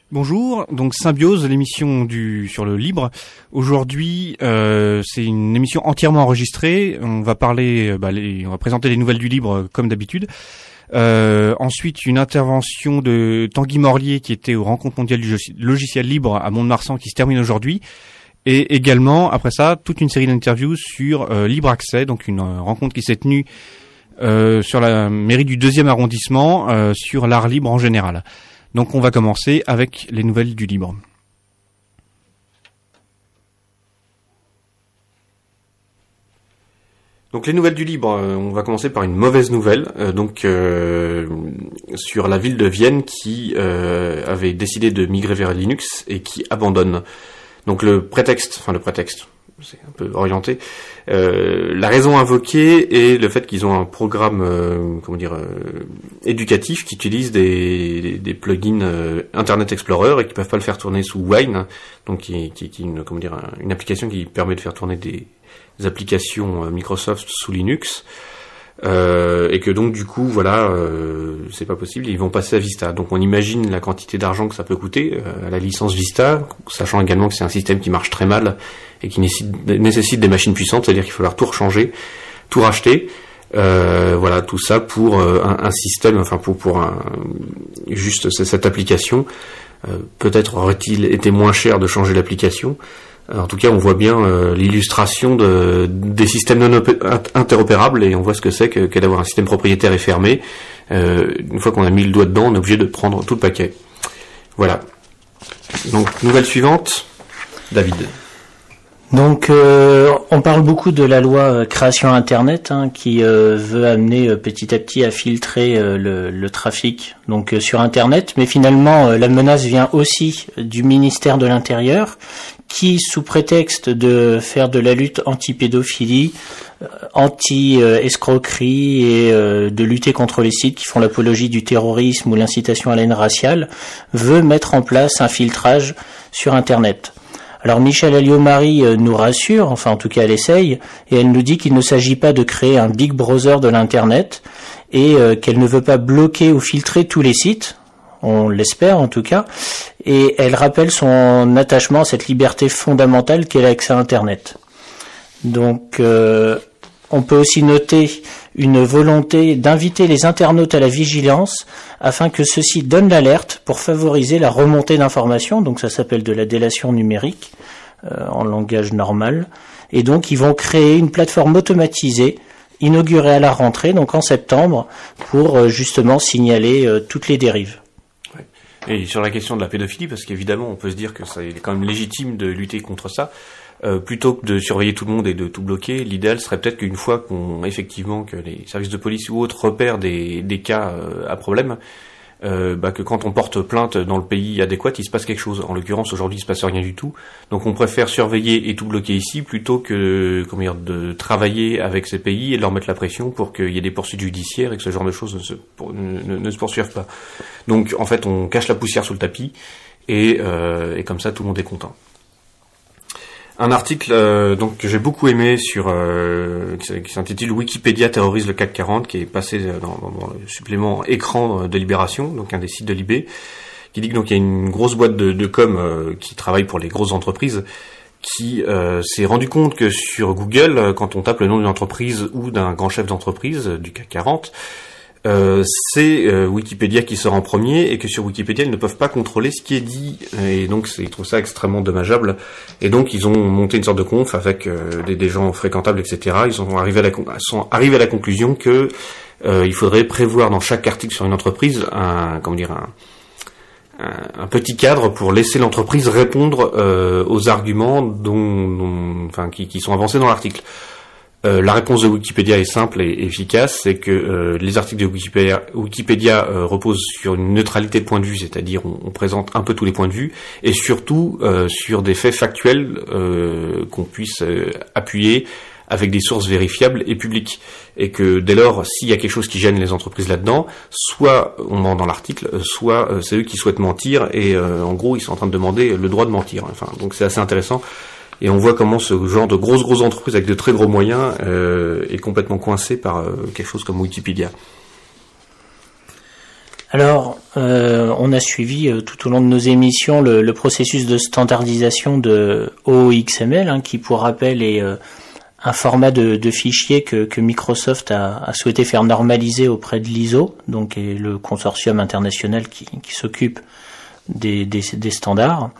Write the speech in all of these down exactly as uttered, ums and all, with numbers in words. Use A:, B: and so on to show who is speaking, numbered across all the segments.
A: Bonjour, donc Symbiose, l'émission du sur le libre. Aujourd'hui, euh, c'est une émission entièrement enregistrée. On va parler, bah, les, on va présenter les nouvelles du libre comme d'habitude. Euh, ensuite, une intervention de Tanguy Morlier qui était aux Rencontres mondiales du logiciel libre à Mont-de-Marsan qui se termine aujourd'hui. Et également, après ça, toute une série d'interviews sur euh, Libre Accès, donc une euh, rencontre qui s'est tenue euh, sur la mairie du deuxième arrondissement euh, sur l'art libre en général. Donc on va commencer avec les nouvelles du libre. Donc les nouvelles du libre, euh, on va commencer par une mauvaise nouvelle, euh, donc euh, sur la ville de Vienne qui euh, avait décidé de migrer vers Linux et qui abandonne. Donc le prétexte, enfin le prétexte, c'est un peu orienté. Euh, la raison invoquée est le fait qu'ils ont un programme, euh, comment dire, euh, éducatif qui utilise des, des, des plugins euh, Internet Explorer et qui peuvent pas le faire tourner sous Wine, donc qui, qui, qui une, comment dire, une application qui permet de faire tourner des, des applications euh, Microsoft sous Linux. Euh, et que donc du coup voilà euh, c'est pas possible, ils vont passer à Vista. Donc on imagine la quantité d'argent que ça peut coûter euh, à la licence Vista, sachant également que c'est un système qui marche très mal et qui nécessite, nécessite des machines puissantes, c'est-à-dire qu'il va falloir tout rechanger, tout racheter. Euh, voilà, tout ça pour euh, un, un système, enfin pour pour un, juste cette application. Euh, peut-être aurait-il été moins cher de changer l'application. En tout cas, on voit bien euh, l'illustration de, des systèmes non interopérables et on voit ce que c'est que, que d'avoir un système propriétaire et fermé. Euh, une fois qu'on a mis le doigt dedans, on est obligé de prendre tout le paquet. Voilà. Donc, nouvelle suivante, David.
B: Donc, euh, on parle beaucoup de la loi euh, création Internet hein, qui euh, veut amener euh, petit à petit à filtrer euh, le, le trafic donc euh, sur Internet, mais finalement euh, la menace vient aussi du ministère de l'Intérieur qui, sous prétexte de faire de la lutte anti-pédophilie, euh, anti-escroquerie et euh, de lutter contre les sites qui font l'apologie du terrorisme ou l'incitation à la haine raciale, veut mettre en place un filtrage sur Internet. Alors Michèle Alliot-Marie nous rassure, enfin en tout cas elle essaye, et elle nous dit qu'il ne s'agit pas de créer un Big Brother de l'Internet et euh, qu'elle ne veut pas bloquer ou filtrer tous les sites, on l'espère en tout cas, et elle rappelle son attachement à cette liberté fondamentale qu'est l'accès à Internet. Donc euh, on peut aussi noter une volonté d'inviter les internautes à la vigilance afin que ceux-ci donnent l'alerte pour favoriser la remontée d'informations, donc ça s'appelle de la délation numérique euh, en langage normal, et donc ils vont créer une plateforme automatisée inaugurée à la rentrée, donc en septembre, pour euh, justement signaler euh, toutes les dérives.
A: Ouais. Et sur la question de la pédophilie, parce qu'évidemment on peut se dire que ça il est quand même légitime de lutter contre ça, Euh, plutôt que de surveiller tout le monde et de tout bloquer, l'idéal serait peut-être qu'une fois qu'on effectivement que les services de police ou autres repèrent des, des cas euh, à problème, euh, bah, que quand on porte plainte dans le pays adéquat, il se passe quelque chose. En l'occurrence, aujourd'hui, il se passe rien du tout. Donc, on préfère surveiller et tout bloquer ici plutôt que comment dire, de travailler avec ces pays et de leur mettre la pression pour qu'il y ait des poursuites judiciaires et que ce genre de choses ne se, pour, ne, ne, ne se poursuivent pas. Donc, en fait, on cache la poussière sous le tapis et, euh, et comme ça, tout le monde est content. Un article euh, donc que j'ai beaucoup aimé sur euh, qui s'intitule Wikipédia terrorise le C A C quarante, qui est passé dans, dans, dans le supplément écran de Libération, donc un des sites de Libé, qui dit que donc il y a une grosse boîte de, de com euh, qui travaille pour les grosses entreprises qui euh, s'est rendu compte que sur Google, quand on tape le nom d'une entreprise ou d'un grand chef d'entreprise du C A C quarante, Euh, c'est euh, Wikipédia qui sort en premier et que sur Wikipédia ils ne peuvent pas contrôler ce qui est dit et donc c'est, ils trouvent ça extrêmement dommageable et donc ils ont monté une sorte de conf avec euh, des, des gens fréquentables, et cetera. Ils sont arrivés à la, sont arrivés à la conclusion que euh, il faudrait prévoir dans chaque article sur une entreprise un comment dire un, un, un petit cadre pour laisser l'entreprise répondre euh, aux arguments dont, dont enfin qui, qui sont avancés dans l'article. Euh, la réponse de Wikipédia est simple et efficace, c'est que euh, les articles de Wikipédia, Wikipédia euh, reposent sur une neutralité de point de vue, c'est-à-dire on, on présente un peu tous les points de vue, et surtout euh, sur des faits factuels euh, qu'on puisse euh, appuyer avec des sources vérifiables et publiques. Et que dès lors, s'il y a quelque chose qui gêne les entreprises là-dedans, soit on ment dans l'article, soit euh, c'est eux qui souhaitent mentir, et euh, en gros ils sont en train de demander le droit de mentir. Enfin, donc c'est assez intéressant. Et on voit comment ce genre de grosses grosses entreprises avec de très gros moyens euh, est complètement coincé par euh, quelque chose comme Wikipédia.
B: Alors, euh, on a suivi euh, tout au long de nos émissions le, le processus de standardisation de O X M L, hein, qui pour rappel est euh, un format de, de fichier que, que Microsoft a, a souhaité faire normaliser auprès de l'I S O, donc est le consortium international qui, qui s'occupe des, des, des standards.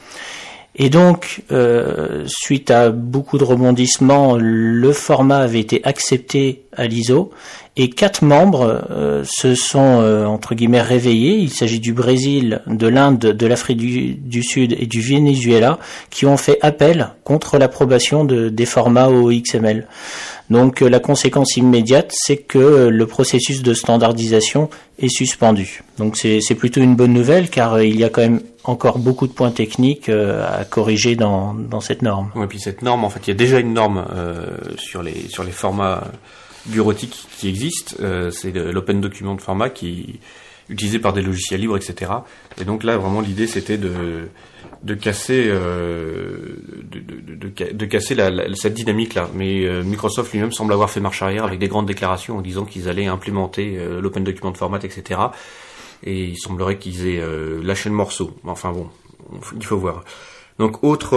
B: Et donc, euh, suite à beaucoup de rebondissements, le format avait été accepté à l'I S O et quatre membres euh, se sont, euh, entre guillemets, réveillés. Il s'agit du Brésil, de l'Inde, de l'Afrique du, du Sud et du Venezuela qui ont fait appel contre l'approbation de, des formats O X M L. Donc, euh, la conséquence immédiate, c'est que euh, le processus de standardisation est suspendu. Donc, c'est, c'est plutôt une bonne nouvelle car euh, il y a quand même encore beaucoup de points techniques euh, à corriger dans, dans cette norme.
A: Oui, et puis cette norme, en fait, il y a déjà une norme euh, sur les sur les formats bureautiques qui existent. Euh, c'est l'Open Document Format qui est utilisé par des logiciels libres, et cetera. Et donc là, vraiment, l'idée, c'était de de casser euh, de, de, de, de casser la, la, cette dynamique-là. Mais euh, Microsoft lui-même semble avoir fait marche arrière avec des grandes déclarations en disant qu'ils allaient implémenter euh, l'Open Document Format, et cetera. Et il semblerait qu'ils aient euh, lâché le morceau. Enfin bon, il faut voir. Donc autre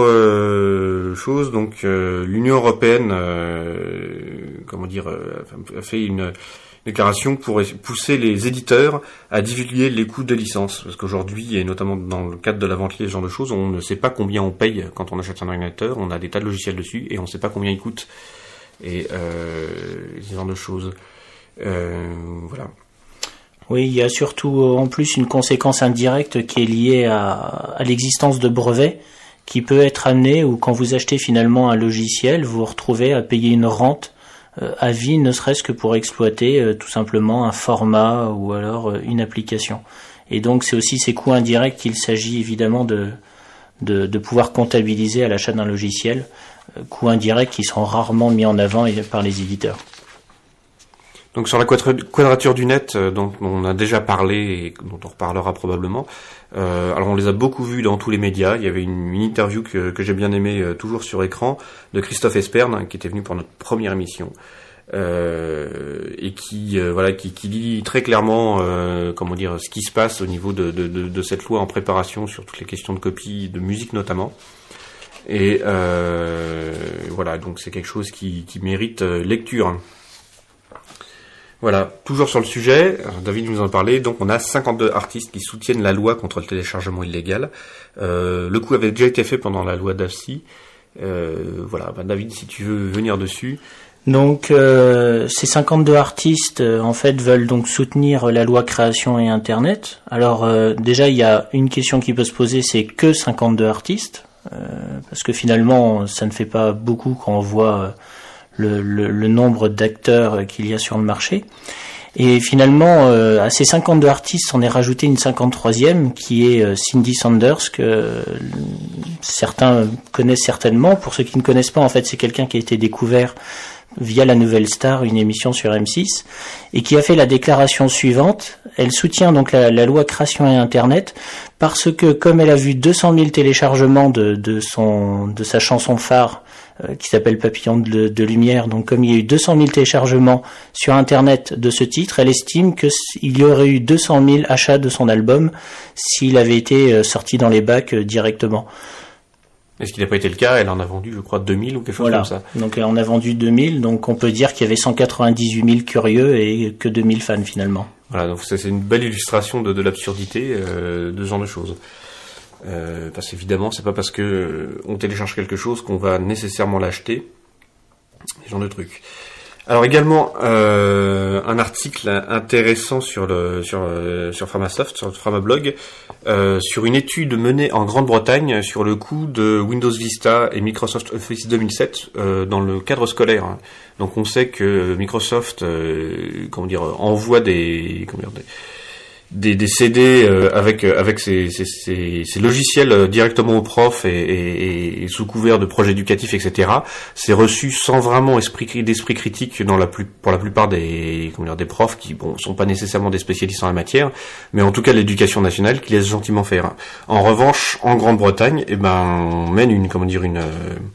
A: euh, chose, donc euh, l'Union européenne, euh, comment dire, euh, a fait une déclaration pour pousser les éditeurs à divulguer les coûts de licence, parce qu'aujourd'hui, et notamment dans le cadre de la vente liée, ce genre de choses, on ne sait pas combien on paye quand on achète un ordinateur, on a des tas de logiciels dessus et on ne sait pas combien ils coûtent, et euh, ce genre de choses. Euh, voilà.
B: Oui, il y a surtout en plus une conséquence indirecte qui est liée à, à l'existence de brevets qui peut être amenée ou quand vous achetez finalement un logiciel, vous vous retrouvez à payer une rente euh, à vie, ne serait-ce que pour exploiter euh, tout simplement un format ou alors euh, une application. Et donc c'est aussi ces coûts indirects qu'il s'agit évidemment de, de, de pouvoir comptabiliser à l'achat d'un logiciel, euh, coûts indirects qui sont rarement mis en avant par les éditeurs.
A: Donc sur la quadrature du net, euh, dont on a déjà parlé et dont on reparlera probablement, euh, alors on les a beaucoup vus dans tous les médias. Il y avait une, une interview que, que j'ai bien aimée, euh, toujours sur écran, de Christophe Esperne, hein, qui était venu pour notre première émission, euh, et qui euh, voilà qui, qui dit très clairement euh, comment dire ce qui se passe au niveau de, de, de, de cette loi en préparation sur toutes les questions de copie, de musique notamment. Et euh, voilà, donc c'est quelque chose qui, qui mérite euh, lecture. Voilà, toujours sur le sujet, David nous en parlait, donc on a cinquante-deux artistes qui soutiennent la loi contre le téléchargement illégal. Euh, le coup avait déjà été fait pendant la loi d'Afsi. Euh, voilà, bah David, si tu veux venir dessus.
B: Donc euh, ces cinquante-deux artistes euh, en fait veulent donc soutenir la loi création et internet. Alors euh, déjà il y a une question qui peut se poser, c'est que cinquante-deux artistes, euh, parce que finalement ça ne fait pas beaucoup quand on voit euh, Le, le, le nombre d'acteurs qu'il y a sur le marché. Et finalement, euh, à ces cinquante-deux artistes, on est rajouté une cinquante-troisième qui est euh, Cindy Sanders, que euh, certains connaissent certainement. Pour ceux qui ne connaissent pas, en fait, c'est quelqu'un qui a été découvert via La Nouvelle Star, une émission sur M six, et qui a fait la déclaration suivante. Elle soutient donc la, la loi création et internet parce que comme elle a vu deux cent mille téléchargements de, de son, de sa chanson phare, euh, qui s'appelle Papillon de, de lumière, donc comme il y a eu deux cent mille téléchargements sur internet de ce titre, elle estime que il y aurait eu deux cent mille achats de son album s'il avait été sorti dans les bacs euh, directement.
A: Est-ce qu'il n'a pas été le cas? Elle en a vendu, je crois, deux mille ou quelque chose
B: voilà.
A: comme ça.
B: Donc elle en a vendu deux mille, donc on peut dire qu'il y avait cent quatre-vingt-dix-huit mille curieux et que deux mille fans finalement.
A: Voilà, donc c'est une belle illustration de, de l'absurdité euh, de ce genre de choses. Euh, parce qu'évidemment, c'est pas parce que euh, on télécharge quelque chose qu'on va nécessairement l'acheter. Ce genre de trucs. Alors également euh, un article intéressant sur le sur euh, sur Framasoft, sur le Framablog, euh, sur une étude menée en Grande-Bretagne sur le coût de Windows Vista et Microsoft Office deux mille sept euh, dans le cadre scolaire. Donc on sait que Microsoft euh, comment dire envoie des comment dire des Des, des C D euh, avec avec ces, ces, ces, ces logiciels directement aux profs et, et, et sous couvert de projets éducatifs, et cetera. C'est reçu sans vraiment esprit d'esprit critique dans la plus pour la plupart des comment dire des profs qui bon sont pas nécessairement des spécialistes en la matière, mais en tout cas l'éducation nationale qui laisse gentiment faire. En revanche, en Grande-Bretagne, eh ben on mène une comment dire une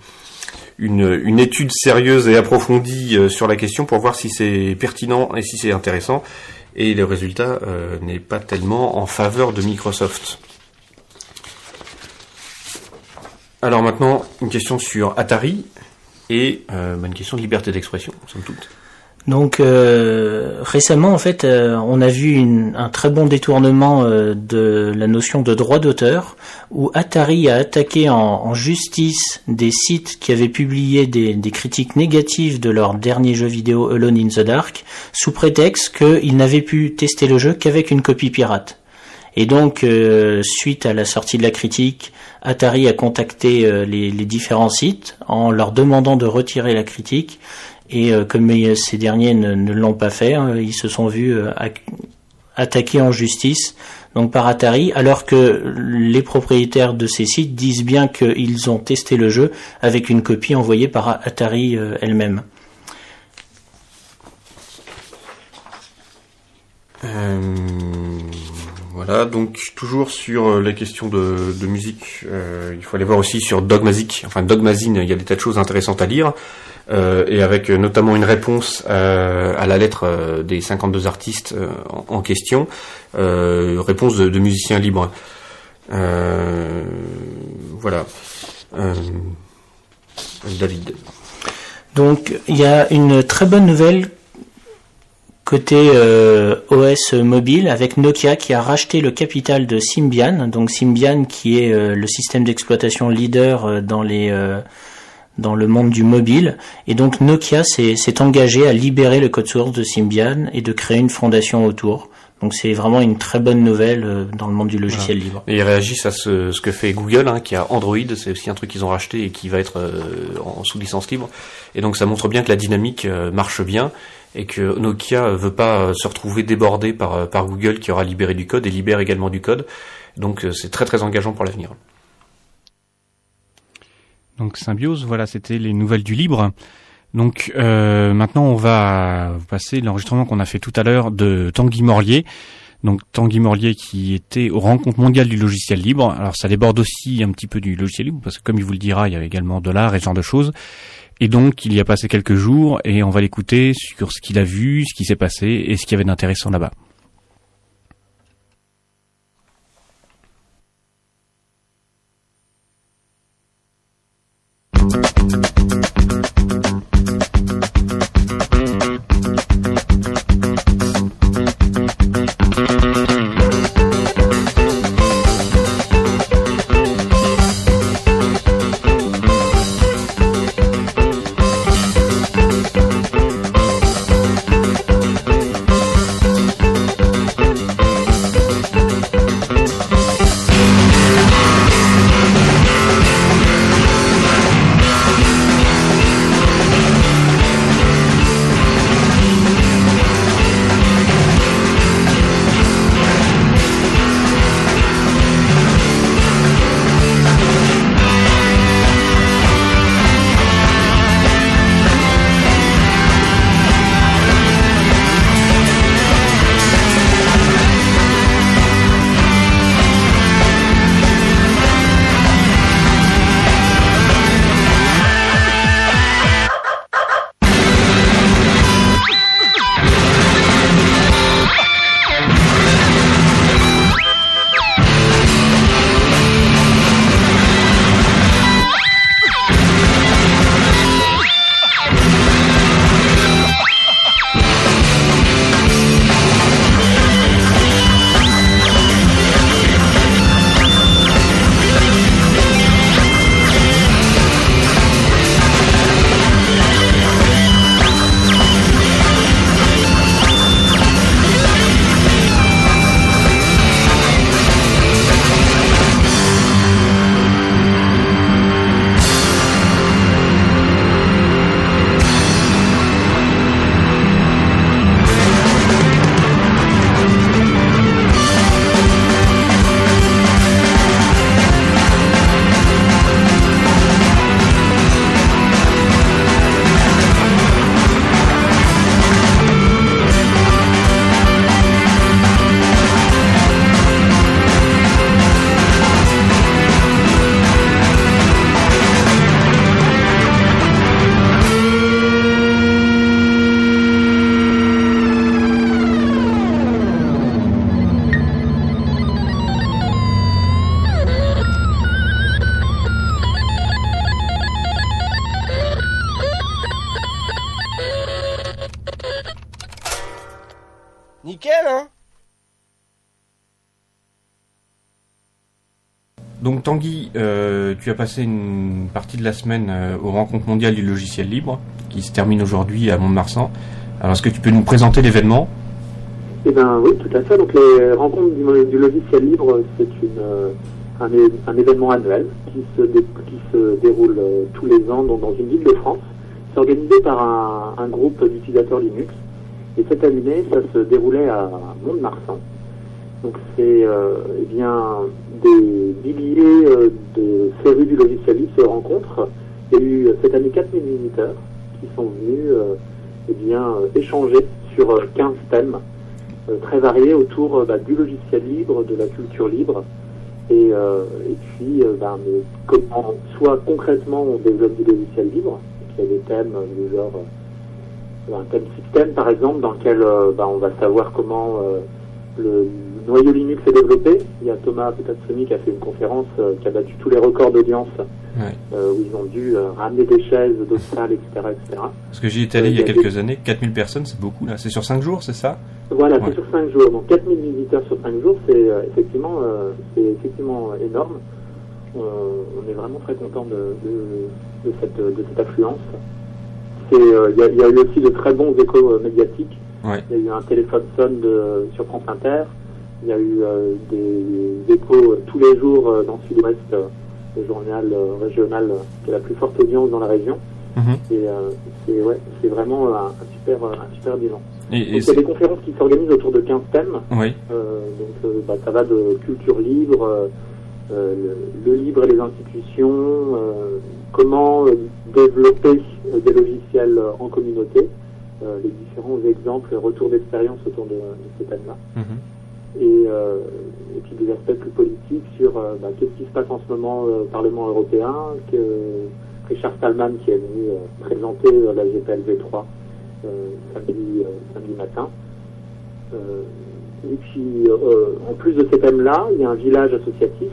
A: une une étude sérieuse et approfondie sur la question pour voir si c'est pertinent et si c'est intéressant. et le résultat euh, n'est pas tellement en faveur de Microsoft. Alors maintenant, une question sur Atari et euh, une question de liberté d'expression, somme toute.
B: Donc euh, récemment, en fait, euh, on a vu une, un très bon détournement euh, de la notion de droit d'auteur, où Atari a attaqué en, en justice des sites qui avaient publié des, des critiques négatives de leur dernier jeu vidéo Alone in the Dark, sous prétexte qu'ils n'avaient pu tester le jeu qu'avec une copie pirate. Et donc, euh, suite à la sortie de la critique, Atari a contacté euh, les, les différents sites en leur demandant de retirer la critique. Et euh, comme euh, ces derniers ne, ne l'ont pas fait, hein, ils se sont vus euh, attaqués en justice donc par Atari, alors que les propriétaires de ces sites disent bien qu'ils ont testé le jeu avec une copie envoyée par Atari euh, elle-même.
A: Euh... Voilà, donc toujours sur les questions de, de musique, euh, il faut aller voir aussi sur Dogmazic, enfin Dogmazine, il y a des tas de choses intéressantes à lire, euh, et avec notamment une réponse euh, à la lettre euh, des cinquante-deux artistes euh, en, en question, euh, réponse de, de musiciens libres. Euh, voilà. Euh, David.
B: Donc il y a une très bonne nouvelle côté euh, O S mobile, avec Nokia qui a racheté le capital de Symbian, donc Symbian qui est euh, le système d'exploitation leader euh, dans les euh, dans le monde du mobile, et donc Nokia s'est, s'est engagé à libérer le code source de Symbian et de créer une fondation autour. Donc c'est vraiment une très bonne nouvelle euh, dans le monde du logiciel
A: voilà.
B: libre.
A: Et ils réagissent à ce, ce que fait Google, hein, qui a Android, c'est aussi un truc qu'ils ont racheté et qui va être euh, en sous licence libre. Et donc ça montre bien que la dynamique euh, marche bien et que Nokia veut pas euh, se retrouver débordé par, par Google qui aura libéré du code et libère également du code. Donc euh, c'est très très engageant pour l'avenir.
C: Donc Symbiose, voilà, c'était les nouvelles du libre. Donc euh, maintenant on va passer l'enregistrement qu'on a fait tout à l'heure de Tanguy Morlier. Donc Tanguy Morlier qui était aux rencontres mondiales du logiciel libre. Alors ça déborde aussi un petit peu du logiciel libre parce que comme il vous le dira, il y avait également de l'art et ce genre de choses. Et donc il y a passé quelques jours et on va l'écouter sur ce qu'il a vu, ce qui s'est passé et ce qu'il y avait d'intéressant là-bas.
A: Donc Tanguy, euh, tu as passé une partie de la semaine euh, aux rencontres mondiales du logiciel libre, qui se termine aujourd'hui à Mont-de-Marsan. Alors est-ce que tu peux nous présenter l'événement ?
D: Eh bien oui, tout à fait. Donc les rencontres du, du logiciel libre, c'est une, euh, un, un événement annuel qui se, dé, qui se déroule euh, tous les ans dans, dans une ville de France. C'est organisé par un, un groupe d'utilisateurs Linux. Et cette année, ça se déroulait à Mont-de-Marsan. Donc c'est euh, eh bien des milliers euh, de férus du logiciel libre se rencontrent. Il y a eu cette année quatre mille visiteurs qui sont venus euh, eh bien euh, échanger sur euh, quinze thèmes euh, très variés autour euh, bah, du logiciel libre, de la culture libre, et, euh, et puis euh, bah, mais comment soit concrètement on développe du logiciel libre. Il y a des thèmes euh, du genre euh, un thème système par exemple dans lequel euh, bah, on va savoir comment euh, le noyau Linux est développé. Il y a Thomas Petassoni qui a fait une conférence euh, qui a battu tous les records d'audience, ouais. euh, où ils ont dû euh, ramener des chaises, d'autres salles, et cetera, et cetera.
A: Parce que j'y étais allé euh, il y a quelques des... années, quatre mille personnes, c'est beaucoup là. C'est sur cinq jours, c'est ça ?
D: Voilà, ouais. C'est sur cinq jours. Donc quatre mille visiteurs sur cinq jours, c'est euh, effectivement, euh, c'est effectivement énorme. Euh, on est vraiment très content de, de, de, cette, de cette affluence. Il euh, y, y a eu aussi de très bons échos euh, médiatiques.
A: Ouais.
D: Il y a eu un téléphone sonne de, sur France Inter. Il y a eu euh, des échos euh, tous les jours euh, dans Sud-Ouest, euh, le journal euh, régional euh, qui a la plus forte audience dans la région. Mm-hmm. Et euh, c'est, ouais, c'est vraiment un, un, super, un super bilan. Et, et donc, il y a des conférences qui s'organisent autour de quinze thèmes.
A: Oui.
D: Euh, donc euh, bah, ça va de culture libre, euh, euh, le, le libre et les institutions, euh, comment euh, développer euh, des logiciels euh, en communauté, euh, les différents exemples, retours d'expérience autour de, de ces thèmes-là. Mm-hmm. Et, euh, et puis des aspects plus politiques sur euh, bah, qu'est-ce qui se passe en ce moment euh, au Parlement européen, que Richard Stallman qui est venu euh, présenter euh, la G P L V trois euh, samedi, euh, samedi matin. Euh, et puis, euh, en plus de ces thèmes-là, il y a un village associatif.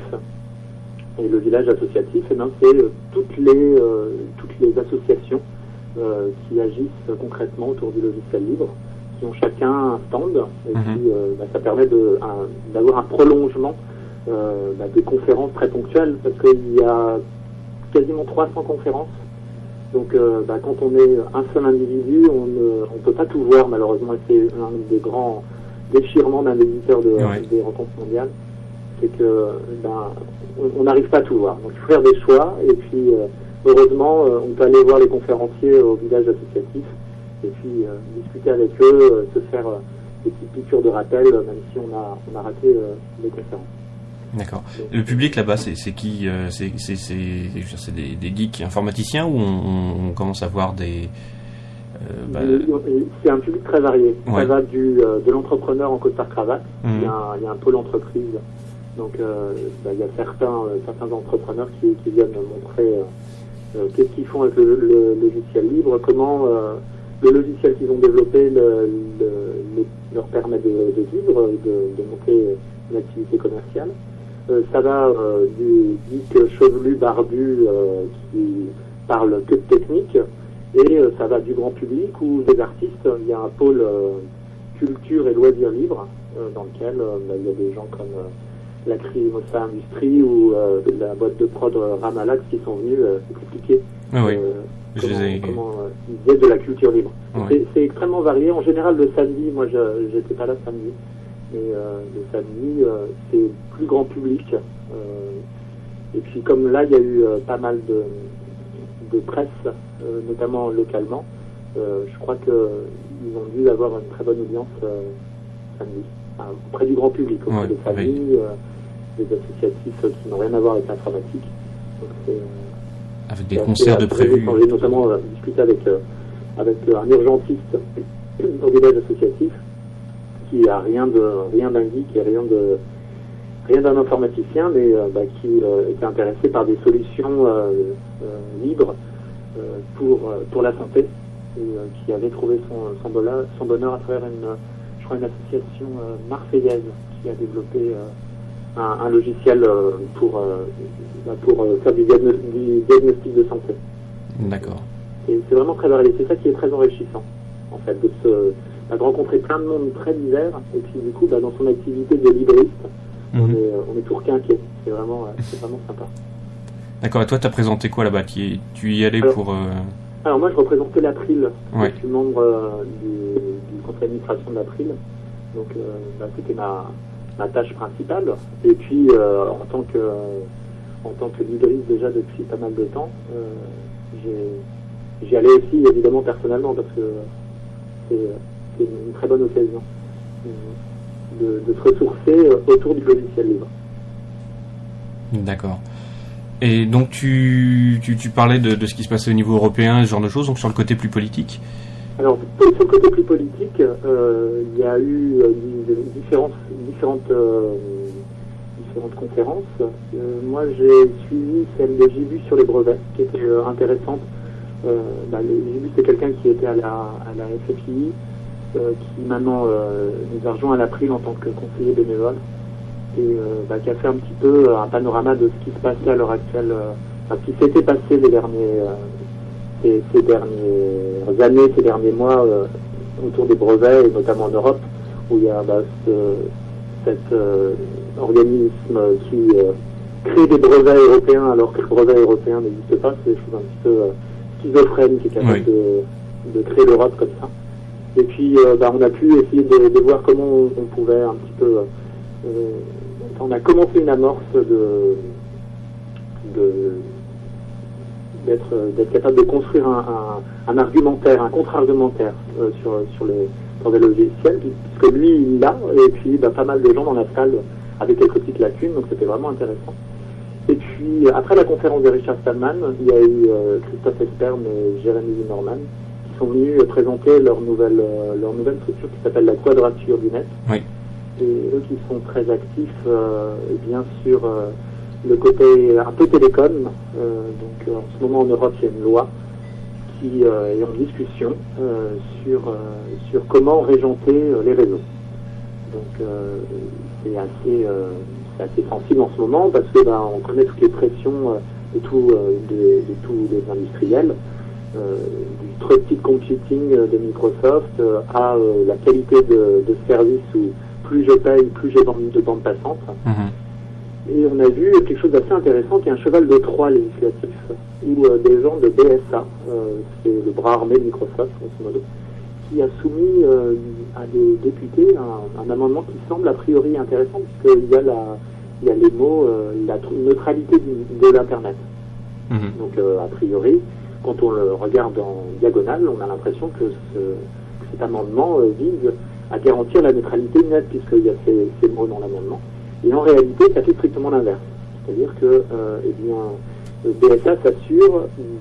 D: Et le village associatif, eh bien, c'est euh, toutes, les, euh, toutes les associations euh, qui agissent concrètement autour du logiciel libre, qui ont chacun un stand. Et mm-hmm. puis, euh, bah, ça permet de, un, d'avoir un prolongement euh, bah, des conférences très ponctuelles, parce qu'il y a quasiment trois cents conférences. Donc, euh, bah, quand on est un seul individu, on ne on peut pas tout voir, malheureusement. C'est un des grands déchirements d'un éditeur de, ouais. des rencontres mondiales. C'est que ben, on n'arrive pas à tout voir. Donc, il faut faire des choix. Et puis, euh, heureusement, euh, on peut aller voir les conférenciers au village associatif et puis euh, discuter avec eux, euh, se faire euh, des petites piqûres de rappel, euh, même si on a, on a raté euh, les conférences.
A: D'accord. Le public là-bas, c'est, c'est qui euh, c'est, c'est, c'est, c'est des, des geeks informaticiens ou on, on commence à voir des...
D: Euh, bah... C'est un public très varié. Ouais. Ça va du, euh, de l'entrepreneur en costard-cravate. Mmh. Il, y a un, il y a un pôle entreprise. Donc euh, bah, il y a certains, euh, certains entrepreneurs qui, qui viennent montrer euh, euh, qu'est-ce qu'ils font avec le, le, le logiciel libre, comment euh, le logiciel qu'ils ont développé le, le, le, leur permet de, de vivre, de, de monter une activité commerciale. Euh, ça va euh, du geek chevelu barbu euh, qui parle que de technique, et euh, ça va du grand public ou des artistes. Il y a un pôle euh, culture et loisirs libres euh, dans lequel euh, bah, il y a des gens comme euh, la Crimosa Industrie ou euh, la boîte de prod euh, Ramalax qui sont venus euh, expliquer
A: ah oui.
D: euh, comment,
A: ai...
D: comment euh, ils faisaient de la culture libre.
A: Oui.
D: C'est, c'est extrêmement varié. En général, le samedi, moi je j'étais pas là samedi, mais euh, le samedi, euh, c'est plus grand public. Euh, et puis comme là, il y a eu euh, pas mal de, de presse, euh, notamment localement, euh, je crois qu'ils ont dû avoir une très bonne audience euh, samedi, enfin, auprès du grand public, auprès
A: ouais,
D: des familles,
A: oui.
D: euh, des associatifs qui n'ont rien à voir avec l'informatique. Donc c'est, euh,
A: avec des concerts de prévus.
D: J'ai notamment euh, discuté avec, euh, avec euh, un urgentiste au village associatif qui a rien de rien d'un geek et rien de rien d'un informaticien, mais euh, bah, qui euh, était intéressé par des solutions euh, euh, libres euh, pour euh, pour la santé, et euh, qui avait trouvé son son bonheur, son bonheur à travers une je crois une association euh, marseillaise qui a développé euh, un, un logiciel euh, pour euh, bah, pour euh, faire du, diagno- du diagnostic de santé.
A: D'accord.
D: Et c'est vraiment très varié. C'est ça qui est très enrichissant, en fait, de se bah, de rencontrer plein de monde très divers, et puis du coup, bah, dans son activité de libriste, mmh. on est on est tout requinqué. c'est vraiment, euh, c'est vraiment sympa.
C: D'accord, et toi, tu as présenté quoi là-bas? Tu, tu y allais
D: alors,
C: pour... Euh...
D: Alors moi, je représentais l'April.
C: Ouais.
D: Je suis membre euh, du, du conseil d'administration de l'April. Donc, euh, bah, c'était ma, ma tâche principale. Et puis, euh, en tant que en tant que libriste déjà depuis pas mal de temps, euh, j'ai, j'y allais aussi évidemment personnellement parce que c'est, c'est une très bonne occasion de, de se ressourcer autour du logiciel libre.
C: D'accord. Et donc tu, tu, tu parlais de, de ce qui se passait au niveau européen, ce genre de choses, donc sur le côté plus politique.
D: Alors, sur le côté plus politique, euh, il y a eu euh, différentes, différentes, euh, différentes conférences. Euh, moi, j'ai suivi celle de J B U sur les brevets, qui était euh, intéressante. Euh, bah, J B U, c'est quelqu'un qui était à la, à la F F I I, euh, qui maintenant euh, nous a rejoint à l'April en tant que conseiller bénévole, et euh, bah, qui a fait un petit peu un panorama de ce qui se passait à l'heure actuelle, euh, enfin, ce qui s'était passé les derniers... Euh, Ces, ces dernières années, ces derniers mois euh, autour des brevets, et notamment en Europe, où il y a bah, ce, cet euh, organisme qui euh, crée des brevets européens alors que le brevet européen n'existe pas. C'est des choses un petit peu euh, schizophrènes qui est capable oui. de, de créer l'Europe comme ça. Et puis euh, bah, on a pu essayer de, de voir comment on, on pouvait un petit peu... Euh, on a commencé une amorce de... de d'être d'être capable de construire un, un, un argumentaire, un contre-argumentaire euh, sur sur les sur des logiciels, puisque lui il l'a, et puis bah, pas mal de gens dans la salle avec quelques petites lacunes, donc c'était vraiment intéressant. Et puis après la conférence de Richard Stallman, il y a eu euh, Christophe Espern et Jérémy Zimmerman qui sont venus euh, présenter leur nouvelle euh, leur nouvelle structure qui s'appelle la Quadrature du Net.
C: Oui.
D: Et eux qui sont très actifs, euh, et bien sûr. Euh, le côté un peu télécom, euh, donc euh, en ce moment en Europe il y a une loi qui euh, est en discussion euh, sur, euh, sur comment régenter euh, les réseaux. Donc euh, c'est assez, euh, c'est assez sensible en ce moment parce que ben, on connaît toutes les pressions euh, de, tout, euh, de, de tous les industriels, euh, du trusted computing de Microsoft euh, à euh, la qualité de, de service où plus je paye, plus j'ai de bande passante. Mm-hmm. Et on a vu quelque chose d'assez intéressant qui est un cheval de Troie législatif, où euh, des gens de B S A, euh, c'est le bras armé de Microsoft, grosso modo, qui a soumis euh, à des députés un, un amendement qui semble a priori intéressant, puisqu'il y a, la, il y a les mots, euh, la neutralité de, de l'Internet. Mmh. Donc euh, a priori, quand on le regarde en diagonale, on a l'impression que, ce, que cet amendement euh, vise à garantir la neutralité du net, puisqu'il y a ces, ces mots dans l'amendement. Et en réalité, ça fait strictement l'inverse. C'est-à-dire que, euh, eh bien, le B S A s'assure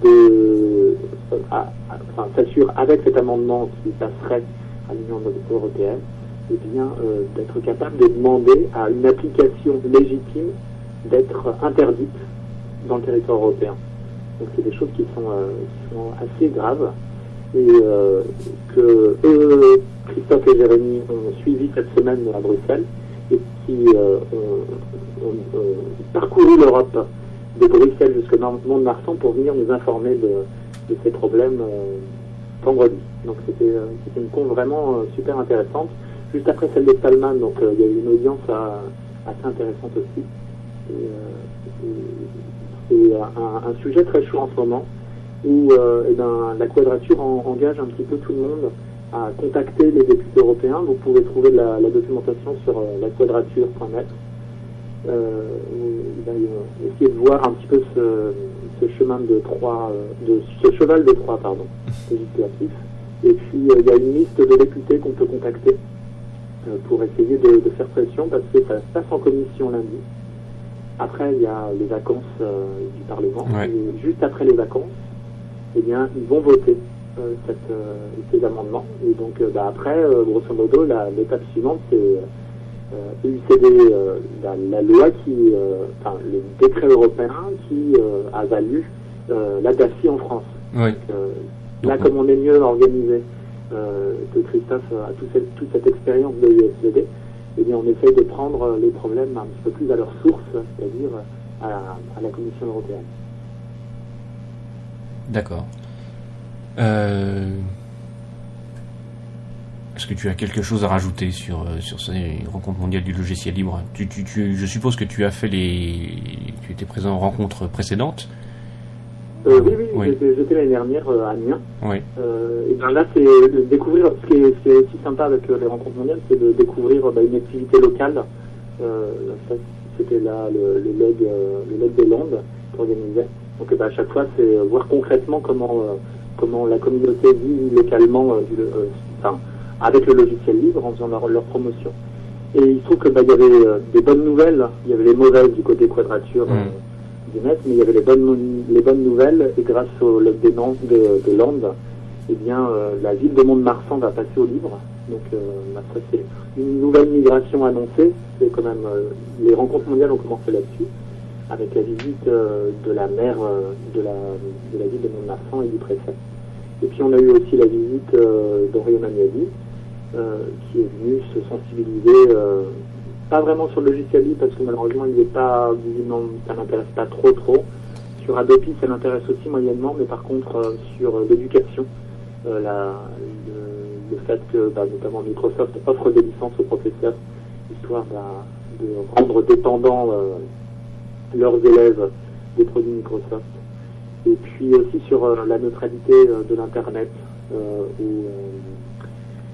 D: de, euh, à, à, enfin, s'assure avec cet amendement qui passerait à l'Union européenne, eh bien, euh, d'être capable de demander à une application légitime d'être interdite dans le territoire européen. Donc, c'est des choses qui sont, euh, qui sont assez graves et euh, que eux, Christophe et Jérémy, ont suivi cette semaine à Bruxelles. Et qui euh, ont, ont, ont parcouru l'Europe de Bruxelles jusqu'à Mont-de-Marsan pour venir nous informer de, de ces problèmes euh, vendredi. Donc c'était, euh, c'était une con vraiment euh, super intéressante. Juste après celle de Stallman, donc euh, il y a eu une audience à, assez intéressante aussi. Et, euh, et, c'est un, un sujet très chaud en ce moment où euh, et ben, la Quadrature en, engage un petit peu tout le monde à contacter les députés européens. Vous pouvez trouver la, la documentation sur euh, la quadrature point net. Euh, essayer de voir un petit peu ce, ce chemin de Troie, euh, de ce cheval de Troie, pardon, législatif. Et puis euh, il y a une liste de députés qu'on peut contacter euh, pour essayer de, de faire pression parce que ça se passe en commission lundi. Après il y a les vacances euh, du Parlement. Ouais. Et juste après les vacances, eh bien ils vont voter. Euh, cette, euh, ces amendements et donc euh, bah, après euh, grosso modo la, l'étape suivante c'est euh, U C D euh, la, la loi qui euh, enfin le décret européen qui euh, a valu euh, la DAFI en France.
C: Oui.
D: Donc, euh, là comme on est mieux organisé euh, que Christophe a tout cette, toute cette expérience de U S D D, eh bien on essaye de prendre les problèmes un petit peu plus à leur source, c'est-à-dire à, à la Commission européenne.
C: D'accord. Euh...
A: est-ce que tu as quelque chose à rajouter sur euh, sur ces rencontres mondiales du logiciel libre? Tu, tu, tu, je suppose que tu as fait les, tu étais présent aux rencontres précédentes.
D: Euh, oui, oui, oui. J'étais, j'étais l'année dernière euh, à Amiens.
A: Oui.
D: Euh, et bien là, c'est de découvrir. Ce qui est, c'est aussi sympa avec euh, les rencontres mondiales, c'est de découvrir euh, bah, une activité locale. Euh, ça, c'était là le, le leg, euh, le leg des Landes qui organisait. Donc bah, à chaque fois, c'est euh, voir concrètement comment euh, comment la communauté vit localement, euh, du, euh, enfin, avec le logiciel libre en faisant leur, leur promotion. Et il se trouve que bah, il y avait euh, des bonnes nouvelles, il y avait les mauvaises du côté quadrature. Mmh. Euh, mais il y avait les bonnes, les bonnes nouvelles, et grâce au log des Landes, de, de Landes, eh bien, euh, la ville de Mont-de-Marsan va passer au libre. Donc, euh, bah, ça, c'est une nouvelle migration annoncée. C'est quand même, euh, les rencontres mondiales ont commencé là-dessus, avec la visite euh, de la maire euh, de, la, de la ville de Mont-de-Marsan et du préfet. Et puis, on a eu aussi la visite euh, d'Henri Emmanueli, euh, qui est venu se sensibiliser. Euh, Pas vraiment sur le logiciel libre parce que malheureusement il n'est pas, visiblement, ça n'intéresse pas trop trop. Sur Adopi ça l'intéresse aussi moyennement, mais par contre euh, sur euh, l'éducation, euh, la, le, le fait que bah, notamment Microsoft offre des licences aux professeurs, histoire bah, de rendre dépendants euh, leurs élèves des produits Microsoft. Et puis aussi sur euh, la neutralité euh, de l'Internet, euh, où euh,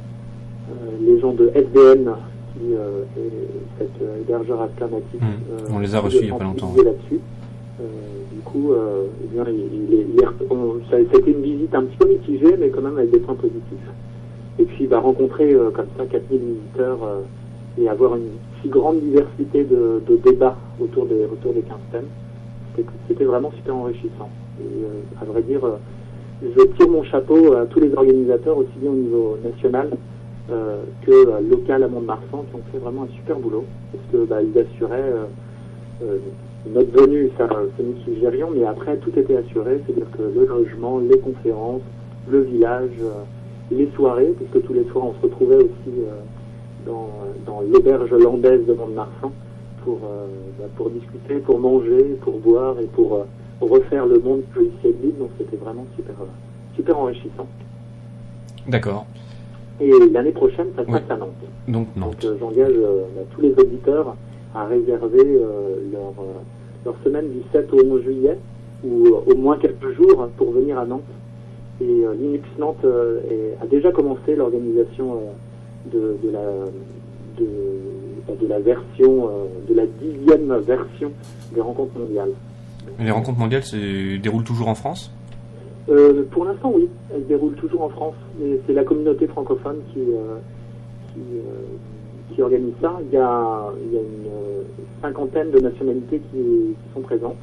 D: euh, les gens de S D N, qui euh, est cet euh, hébergeur alternatif.
A: Mmh.
D: Euh,
A: on les a reçus il n'y a pas longtemps.
D: Là-dessus. Euh, du coup, euh, eh bien, il, il, il, on, ça, c'était une visite un petit peu mitigée, mais quand même avec des points positifs. Et puis, bah, rencontrer euh, comme ça quatre mille visiteurs euh, et avoir une si grande diversité de, de débats autour des, autour des quinze thèmes, c'était, c'était vraiment super enrichissant. Et euh, à vrai dire, euh, je tire mon chapeau à tous les organisateurs, aussi bien au niveau national Euh, que euh, local à Mont-de-Marsan, qui ont fait vraiment un super boulot, parce que bah, ils assuraient euh, euh, notre venue, ça, c'est nous qui gérions, mais après tout était assuré, c'est-à-dire que le logement, les conférences, le village, euh, les soirées, puisque tous les soirs on se retrouvait aussi euh, dans, dans l'auberge landaise de Mont-de-Marsan pour, euh, bah, pour discuter, pour manger, pour boire et pour euh, refaire le monde logiciel libre, donc c'était vraiment super, euh, super enrichissant.
A: D'accord.
D: Et l'année prochaine, ça se passe oui. à Nantes.
A: Donc, Nantes.
D: Donc euh, j'engage euh, bah, tous les auditeurs à réserver euh, leur, euh, leur semaine du sept au onze juillet, ou euh, au moins quelques jours pour venir à Nantes. Et euh, Linux Nantes euh, est, a déjà commencé l'organisation euh, de, de, la, de, de la version, euh, de la dixième version des rencontres mondiales.
A: Et les rencontres mondiales se déroulent toujours en France ?
D: Euh, pour l'instant, oui, elle se déroule toujours en France, mais c'est la communauté francophone qui, euh, qui, euh, qui organise ça. Il y a, il y a une euh, cinquantaine de nationalités qui, qui sont présentes.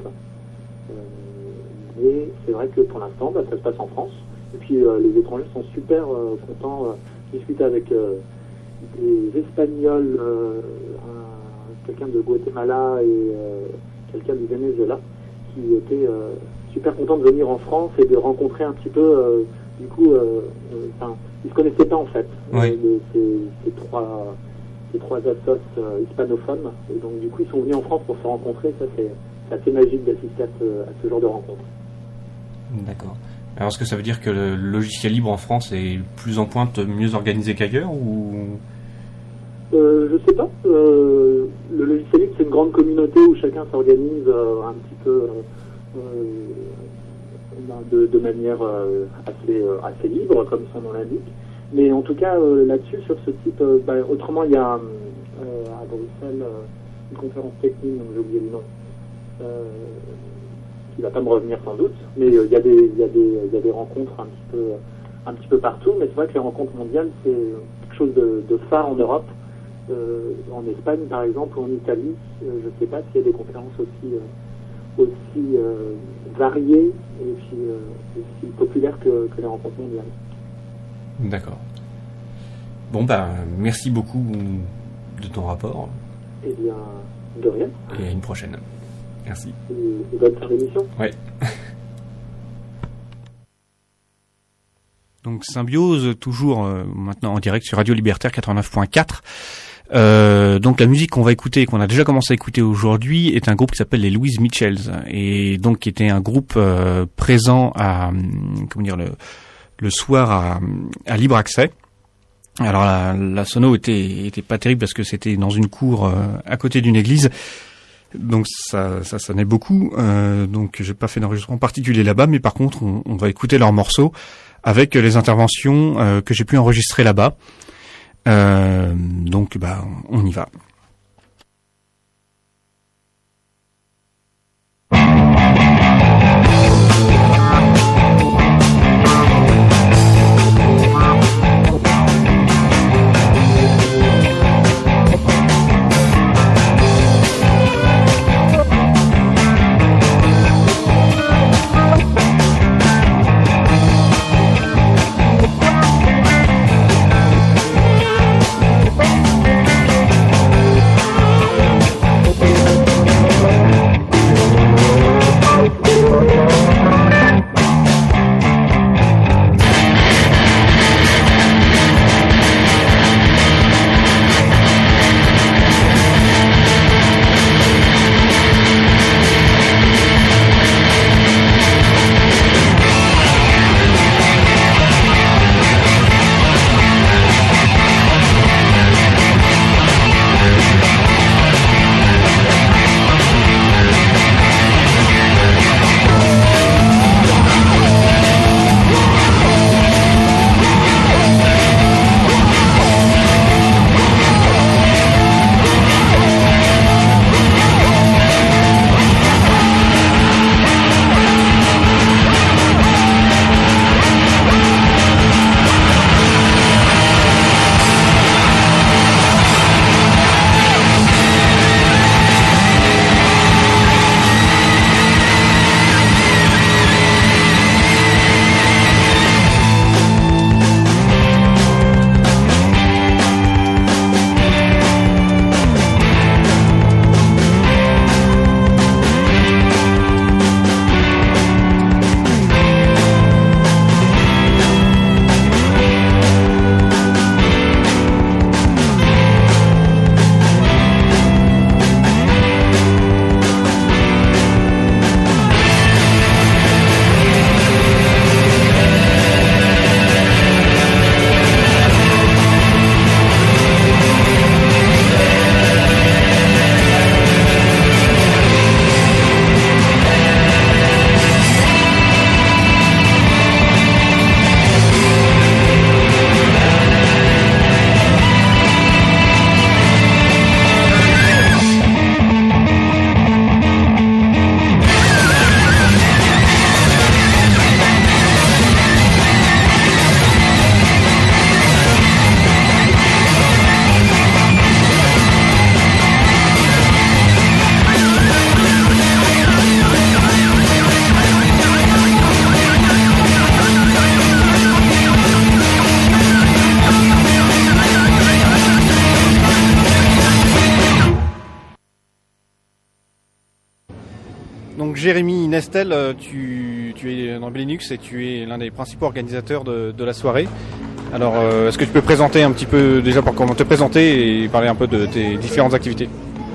D: Euh, et c'est vrai que pour l'instant, bah, ça se passe en France. Et puis euh, les étrangers sont super euh, contents. Euh, discuter avec euh, des Espagnols, euh, un, quelqu'un de Guatemala et euh, quelqu'un du Venezuela, qui étaient euh, super contents de venir en France et de rencontrer un petit peu, euh, du coup, euh, euh, ils se connaissaient pas en fait,
A: oui.
D: euh, ces, ces trois, ces trois assos euh, hispanophones, et donc du coup ils sont venus en France pour se rencontrer. Ça c'est, c'est assez magique d'assister à ce, à ce genre de rencontre.
A: D'accord. Alors est-ce que ça veut dire que le logiciel libre en France est plus en pointe, mieux organisé qu'ailleurs, ou
D: euh, je sais pas. Euh, le logiciel libre c'est une grande communauté où chacun s'organise euh, un petit peu euh, de, de manière euh, assez, euh, assez libre, comme son nom l'indique. Mais en tout cas, euh, là-dessus, sur ce type, euh, bah, autrement, il y a euh, à Bruxelles euh, une conférence technique, donc j'ai oublié le nom, euh, qui va pas me revenir sans doute, mais euh, il y a des, il y a des, il y a des rencontres un petit peu, un petit peu partout. Mais c'est vrai que les rencontres mondiales, c'est quelque chose de, de phare en Europe. Euh, en Espagne, par exemple, ou en Italie, euh, je ne sais pas s'il y a des conférences aussi, euh, aussi euh, variées et aussi, euh, aussi populaires que, que les rencontres mondiales.
A: D'accord. Bon, bah, merci beaucoup de ton rapport.
D: Eh bien, de rien.
A: Et à une prochaine. Merci.
D: Et, et bonne fin d'émission.
A: Ouais.
C: Donc Symbiose, toujours euh, maintenant en direct sur Radio Libertaire quatre-vingt-neuf point quatre. Euh, donc la musique qu'on va écouter, qu'on a déjà commencé à écouter aujourd'hui, est un groupe qui s'appelle les Louise Mitchells, et donc qui était un groupe euh, présent à, comment dire, le, le soir à, à libre accès. Alors la, la sono était était pas terrible parce que c'était dans une cour euh, à côté d'une église, donc ça ça sonnait beaucoup. Euh, donc j'ai pas fait d'enregistrement particulier là-bas, mais par contre on, on va écouter leurs morceaux avec les interventions euh, que j'ai pu enregistrer là-bas. Euh, donc bah on y va. Jérémy Nestel, tu, tu es dans Belinux et tu es l'un des principaux organisateurs de, de la soirée. Alors, euh, est-ce que tu peux présenter un petit peu, déjà pour comment te présenter et parler un peu de tes différentes activités?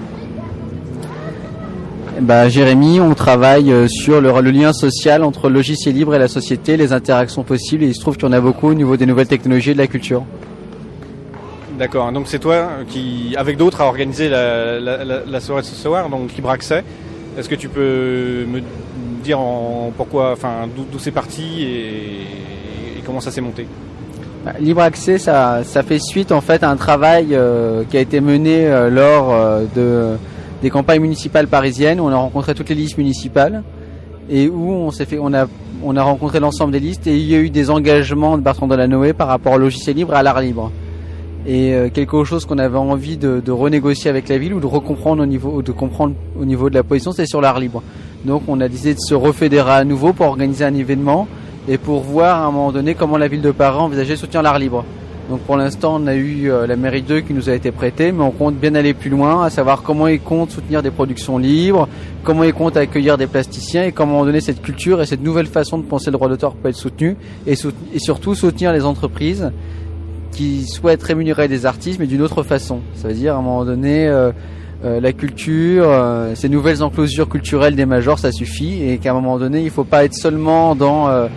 E: Bah, Jérémy, on travaille sur le, le lien social entre le logiciel libre et la société, les interactions possibles, et il se trouve qu'il y en a beaucoup au niveau des nouvelles technologies et de la culture.
C: D'accord, donc c'est toi qui, avec d'autres, a organisé la, la, la, la soirée de ce soir, donc Libre Accès. Est-ce que tu peux me dire en, pourquoi, enfin, d'où, d'où c'est parti et, et comment ça s'est monté?
E: Bah, Libre Accès, ça, ça fait suite en fait à un travail euh, qui a été mené euh, lors euh, de des campagnes municipales parisiennes où on a rencontré toutes les listes municipales et où on s'est fait, on a, on a rencontré l'ensemble des listes et il y a eu des engagements de Bertrand Delanoë par rapport au logiciel libre et à l'art libre. Et euh, quelque chose qu'on avait envie de, de renégocier avec la ville ou de recomprendre au niveau, de comprendre au niveau de la position, c'est sur l'art libre. Donc on a décidé de se refédérer à nouveau pour organiser un événement et pour voir à un moment donné comment la ville de Paris envisageait de soutenir l'art libre. Donc pour l'instant on a eu euh, la mairie deux qui nous a été prêtée, mais on compte bien aller plus loin, à savoir comment ils comptent soutenir des productions libres, comment ils comptent accueillir des plasticiens et comment donner cette culture et cette nouvelle façon de penser le droit d'auteur peut être soutenu et, sout- et surtout soutenir les entreprises qui souhaitent rémunérer des artistes mais d'une autre façon. Ça veut dire à un moment donné euh, euh, la culture, euh, ces nouvelles enclosures culturelles des majors, ça suffit et qu'à un moment donné il ne faut pas être seulement dans euh,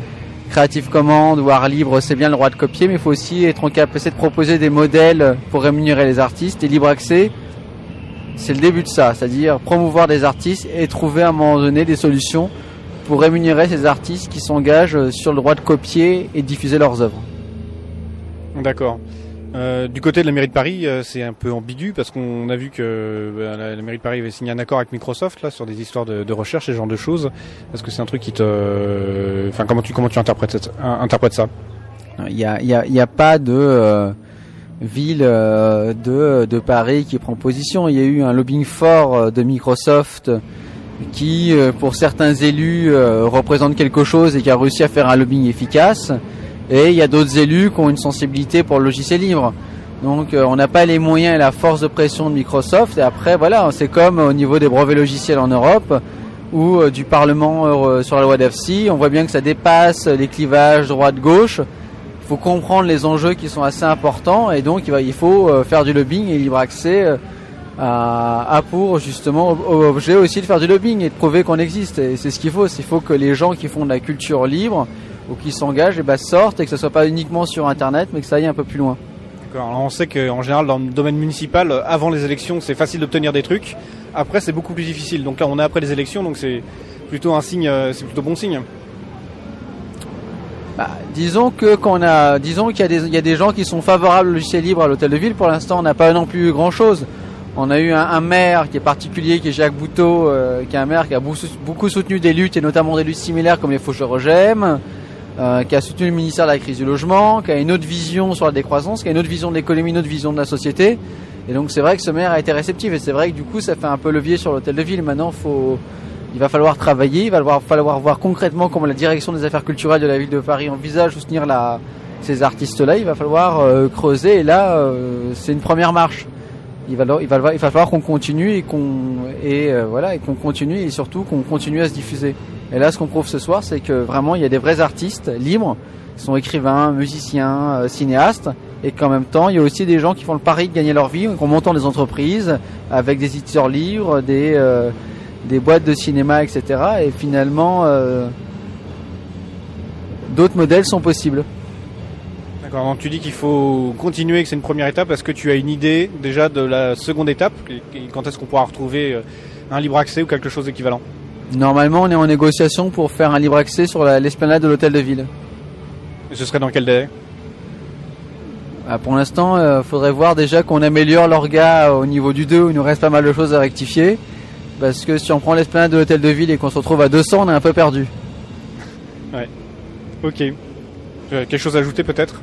E: Creative Commons ou art libre, c'est bien le droit de copier, mais il faut aussi être en capacité de proposer des modèles pour rémunérer les artistes. Et libre accès, c'est le début de ça, c'est-à-dire promouvoir des artistes et trouver à un moment donné des solutions pour rémunérer ces artistes qui s'engagent sur le droit de copier et de diffuser leurs œuvres.
C: D'accord. Euh, du côté de la mairie de Paris, euh, c'est un peu ambigu parce qu'on a vu que euh, la, la mairie de Paris avait signé un accord avec Microsoft là sur des histoires de, de recherche et ce genre de choses. Est-ce que c'est un truc qui te, enfin euh, comment tu comment tu interprètes cette, euh, interprètes ça?
E: Il y a il y a il y a pas de euh, ville euh, de de Paris qui prend position. Il y a eu un lobbying fort de Microsoft qui, euh, pour certains élus, euh, représente quelque chose et qui a réussi à faire un lobbying efficace. Et il y a d'autres élus qui ont une sensibilité pour le logiciel libre. Donc euh, on n'a pas les moyens et la force de pression de Microsoft. Et après, voilà, c'est comme au niveau des brevets logiciels en Europe ou euh, du Parlement euh, sur la loi d'A F C I. On voit bien que ça dépasse les clivages droite-gauche. Il faut comprendre les enjeux qui sont assez importants. Et donc il, va, il faut euh, faire du lobbying et libre accès euh, à, à pour justement objet aussi de faire du lobbying et de prouver qu'on existe. Et c'est ce qu'il faut. Il faut que les gens qui font de la culture libre ou qui s'engagent, et ben sortent et que ce soit pas uniquement sur Internet, mais que ça aille un peu plus loin.
C: D'accord. Alors on sait qu'en général, dans le domaine municipal, avant les élections, c'est facile d'obtenir des trucs. Après, c'est beaucoup plus difficile. Donc là, on est après les élections, donc c'est plutôt un signe, c'est plutôt bon signe.
E: Bah, disons que qu'on a, disons qu'il y a des, il y a des gens qui sont favorables au logiciel libre à l'hôtel de ville. Pour l'instant, on n'a pas non plus grand chose. On a eu un, un maire qui est particulier, qui est Jacques Bouteau, euh, qui est un maire qui a beaucoup soutenu des luttes et notamment des luttes similaires comme les faucheurs O G M. Euh, qui a soutenu le ministère de la crise du logement, qui a une autre vision sur la décroissance, qui a une autre vision de l'économie, une autre vision de la société. Et donc c'est vrai que ce maire a été réceptif et c'est vrai que du coup ça fait un peu levier sur l'hôtel de ville. Maintenant, faut, il va falloir travailler, il va falloir, falloir voir concrètement comment la direction des affaires culturelles de la ville de Paris envisage soutenir la, ces artistes-là. Il va falloir euh, creuser et là euh, c'est une première marche. Il va, il va, il va falloir qu'on continue et qu'on et euh, voilà et qu'on continue et surtout qu'on continue à se diffuser. Et là, ce qu'on prouve ce soir, c'est que vraiment, il y a des vrais artistes libres, qui sont écrivains, musiciens, euh, cinéastes, et qu'en même temps, il y a aussi des gens qui font le pari de gagner leur vie en montant des entreprises avec des éditeurs libres, des euh, des boîtes de cinéma, et cetera. Et finalement, euh, d'autres modèles sont possibles.
C: D'accord. Donc tu dis qu'il faut continuer, que c'est une première étape. Est-ce que tu as une idée déjà de la seconde étape? Quand est-ce qu'on pourra retrouver un libre accès ou quelque chose d'équivalent?
E: Normalement, on est en négociation pour faire un libre accès sur la, l'esplanade de l'hôtel de ville.
C: Et ce serait dans quel délai?
E: Ah, pour l'instant, il euh, faudrait voir déjà qu'on améliore l'orga au niveau du deux, où il nous reste pas mal de choses à rectifier. Parce que si on prend l'esplanade de l'hôtel de ville et qu'on se retrouve à deux cents, on est un peu perdu.
C: Ouais. Ok. Euh, quelque chose à ajouter peut-être?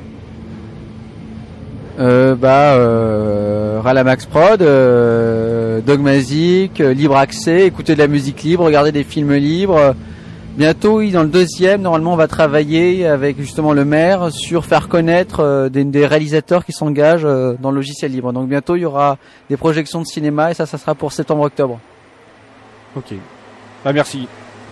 E: Euh, bah, euh, Ralamax Prod, euh, Dogmazic, euh, libre accès, écouter de la musique libre, regarder des films libres. Bientôt, oui, dans le deuxième, normalement, on va travailler avec justement le maire sur faire connaître euh, des, des réalisateurs qui s'engagent euh, dans le logiciel libre. Donc bientôt, il y aura des projections de cinéma et ça, ça sera pour septembre-octobre.
C: Ok. Bah, merci.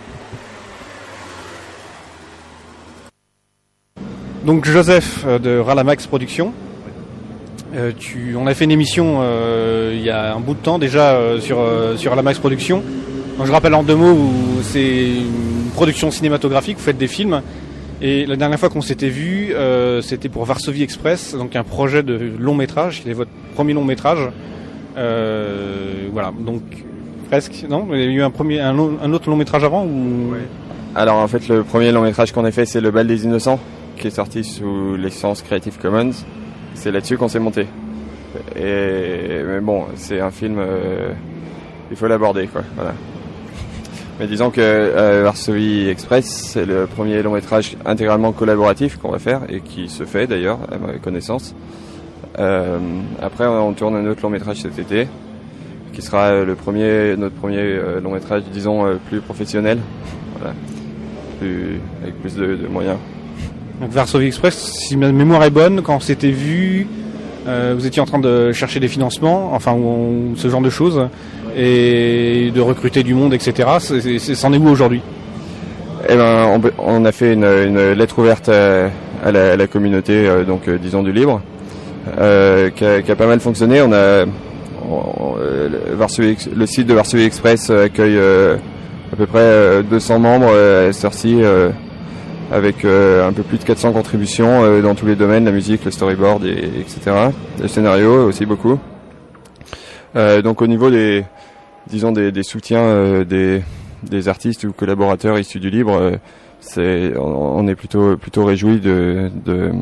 C: Donc Joseph euh, de Ralamax Productions. Euh, tu, on a fait une émission euh, il y a un bout de temps déjà euh, sur euh, sur Ralamax Productions. Donc je rappelle en deux mots, où c'est une production cinématographique, vous faites des films. Et la dernière fois qu'on s'était vu, euh, c'était pour Varsovie Express, donc un projet de long métrage, qui est votre premier long métrage. Euh, voilà, donc presque. Non, il y a eu un premier, un, un autre long métrage avant ou...
F: Ouais. Alors en fait, le premier long métrage qu'on a fait, c'est Le Bal des Innocents, qui est sorti sous licence Creative Commons. C'est là-dessus qu'on s'est monté. Et mais bon, c'est un film, euh, il faut l'aborder, quoi. Voilà. Mais disons que euh, Varsovie Express, c'est le premier long métrage intégralement collaboratif qu'on va faire et qui se fait d'ailleurs, à ma connaissance. Euh, après, on tourne un autre long métrage cet été, qui sera le premier, notre premier euh, long métrage, disons, euh, plus professionnel, voilà, plus, avec plus de, de moyens.
C: Donc Varsovie Express, si ma mémoire est bonne, quand on s'était vu, euh, vous étiez en train de chercher des financements, enfin ou, ou ce genre de choses, et de recruter du monde, et cetera. C'est, c'est, c'en est où aujourd'hui?
F: Eh ben, on, on a fait une, une lettre ouverte à, à, la, à la communauté, euh, donc euh, disons du libre, euh, qui, a, qui a pas mal fonctionné. On a on, le, Varsovie, le site de Varsovie Express accueille euh, à peu près euh, deux cents membres euh, à cette heure-ci. Euh, avec euh, un peu plus de quatre cents contributions euh, dans tous les domaines, la musique, le storyboard, et, etc. Le scénario aussi beaucoup. Euh, donc au niveau des, disons des, des soutiens euh, des, des artistes ou collaborateurs issus du libre, euh, c'est, on, on est plutôt plutôt réjouis de de,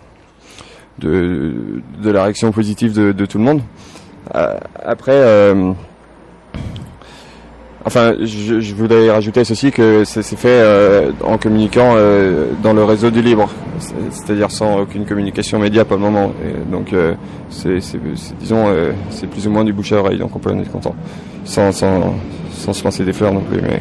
F: de de la réaction positive de, de tout le monde. Euh, après. Euh, Enfin, je, je voulais rajouter ceci que c'est fait euh, en communiquant euh, dans le réseau du libre, c'est-à-dire sans aucune communication média pour le moment. Et donc, euh, c'est, c'est, c'est, disons, euh, c'est plus ou moins du bouche à oreille, donc on peut en être content, sans, sans, sans se lancer des fleurs non plus. Mais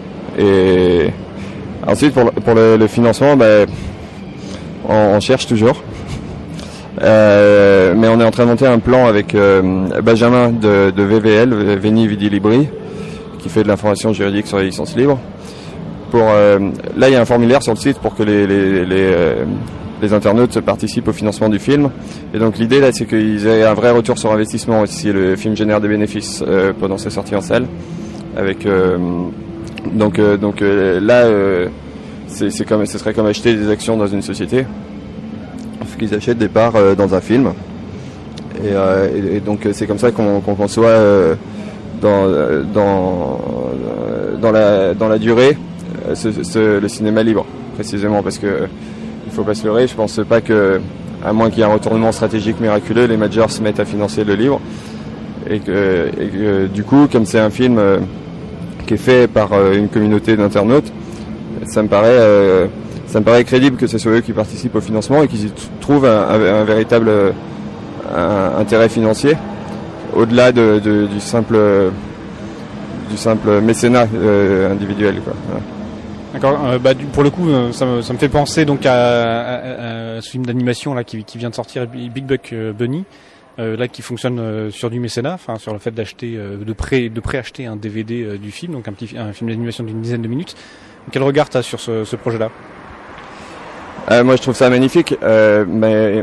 F: et ensuite pour le, pour le, le financement, ben, on, on cherche toujours. Euh, mais on est en train de monter un plan avec euh, Benjamin de, de V V L, Veni Vidi Libri, qui fait de l'information juridique sur les licences libres. Pour, euh, là, il y a un formulaire sur le site pour que les, les, les, euh, les internautes participent au financement du film. Et donc l'idée, là, c'est qu'ils aient un vrai retour sur investissement si le film génère des bénéfices euh, pendant sa sortie en salle. Avec, euh, donc euh, donc euh, là, euh, c'est, c'est comme, ce serait comme acheter des actions dans une société. Il faut qu'ils achètent des parts euh, dans un film. Et, euh, et, et donc c'est comme ça qu'on, qu'on conçoit... Euh, dans dans dans la dans la durée ce, ce, le cinéma libre précisément, parce que il faut pas se leurrer, je pense pas que, à moins qu'il y ait un retournement stratégique miraculeux, les majors se mettent à financer le livre, et que, et que du coup, comme c'est un film euh, qui est fait par euh, une communauté d'internautes, ça me paraît euh, ça me paraît crédible que ce soit eux qui participent au financement et qu'ils y t- trouvent un, un, un véritable un, intérêt financier, au-delà de, de, du simple du simple mécénat euh, individuel, quoi. Voilà.
C: D'accord. Euh, bah, du, pour le coup, euh, ça, me, ça me fait penser donc à, à, à, à ce film d'animation là qui, qui vient de sortir, Big Buck Bunny, euh, là qui fonctionne euh, sur du mécénat, enfin sur le fait d'acheter, euh, de pré, de préacheter un D V D euh, du film, donc un petit un film d'animation d'une dizaine de minutes. Quel regard t'as sur ce, ce projet-là?
F: euh, Moi, je trouve ça magnifique, euh, mais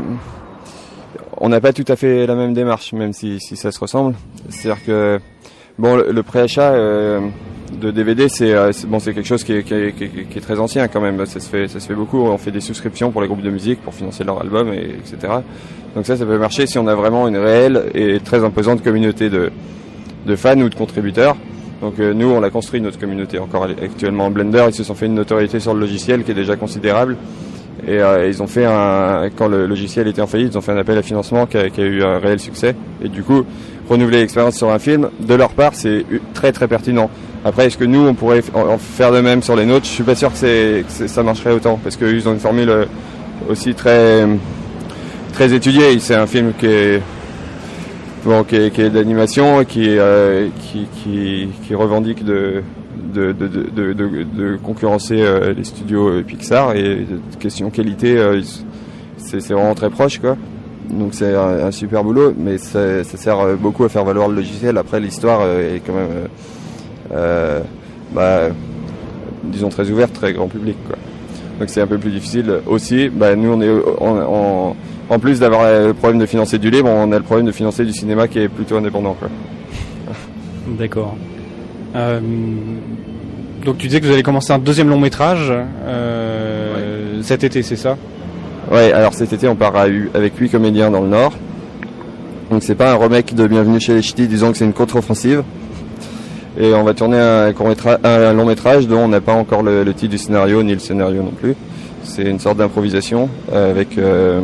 F: on n'a pas tout à fait la même démarche, même si, si ça se ressemble. C'est-à-dire que bon, le, le préachat euh, de D V D, c'est, euh, c'est bon, c'est quelque chose qui est, qui, est, qui, est, qui est très ancien quand même. Ça se fait, ça se fait beaucoup. On fait des souscriptions pour les groupes de musique pour financer leur album, et, etc. Donc ça, ça peut marcher si on a vraiment une réelle et très imposante communauté de, de fans ou de contributeurs. Donc euh, nous, on a construit notre communauté encore actuellement en Blender. Ils se sont fait une notoriété sur le logiciel qui est déjà considérable. Et euh, ils ont fait un, quand le logiciel était en faillite, ils ont fait un appel à financement qui a, qui a eu un réel succès. Et du coup, renouveler l'expérience sur un film, de leur part, c'est très très pertinent. Après, est-ce que nous, on pourrait en faire de même sur les nôtres? Je suis pas sûr que, c'est, que c'est, ça marcherait autant, parce qu'ils ont une formule aussi très très étudiée. C'est un film qui est bon, qui est, qui est d'animation, qui, euh, qui qui qui revendique de De, de, de, de, de concurrencer euh, les studios Pixar, et de question qualité, euh, c'est, c'est vraiment très proche, quoi. Donc c'est un, un super boulot, mais ça, ça sert beaucoup à faire valoir le logiciel. Après, l'histoire euh, est quand même, euh, euh, bah, disons, très ouverte, très grand public, quoi. Donc c'est un peu plus difficile aussi. Bah, nous, on est on, on, en plus d'avoir le problème de financer du libre, on a le problème de financer du cinéma qui est plutôt indépendant, quoi.
C: D'accord. Euh, donc tu disais que vous allez commencer un deuxième long métrage euh, ouais. cet été, c'est ça?
F: Ouais, alors cet été on part à, avec huit comédiens dans le Nord. Donc c'est pas un remake de Bienvenue chez les Ch'tis, disons que c'est une contre-offensive. Et on va tourner un, court-métrage, un long métrage dont on n'a pas encore le, le titre du scénario, ni le scénario non plus. C'est une sorte d'improvisation avec euh,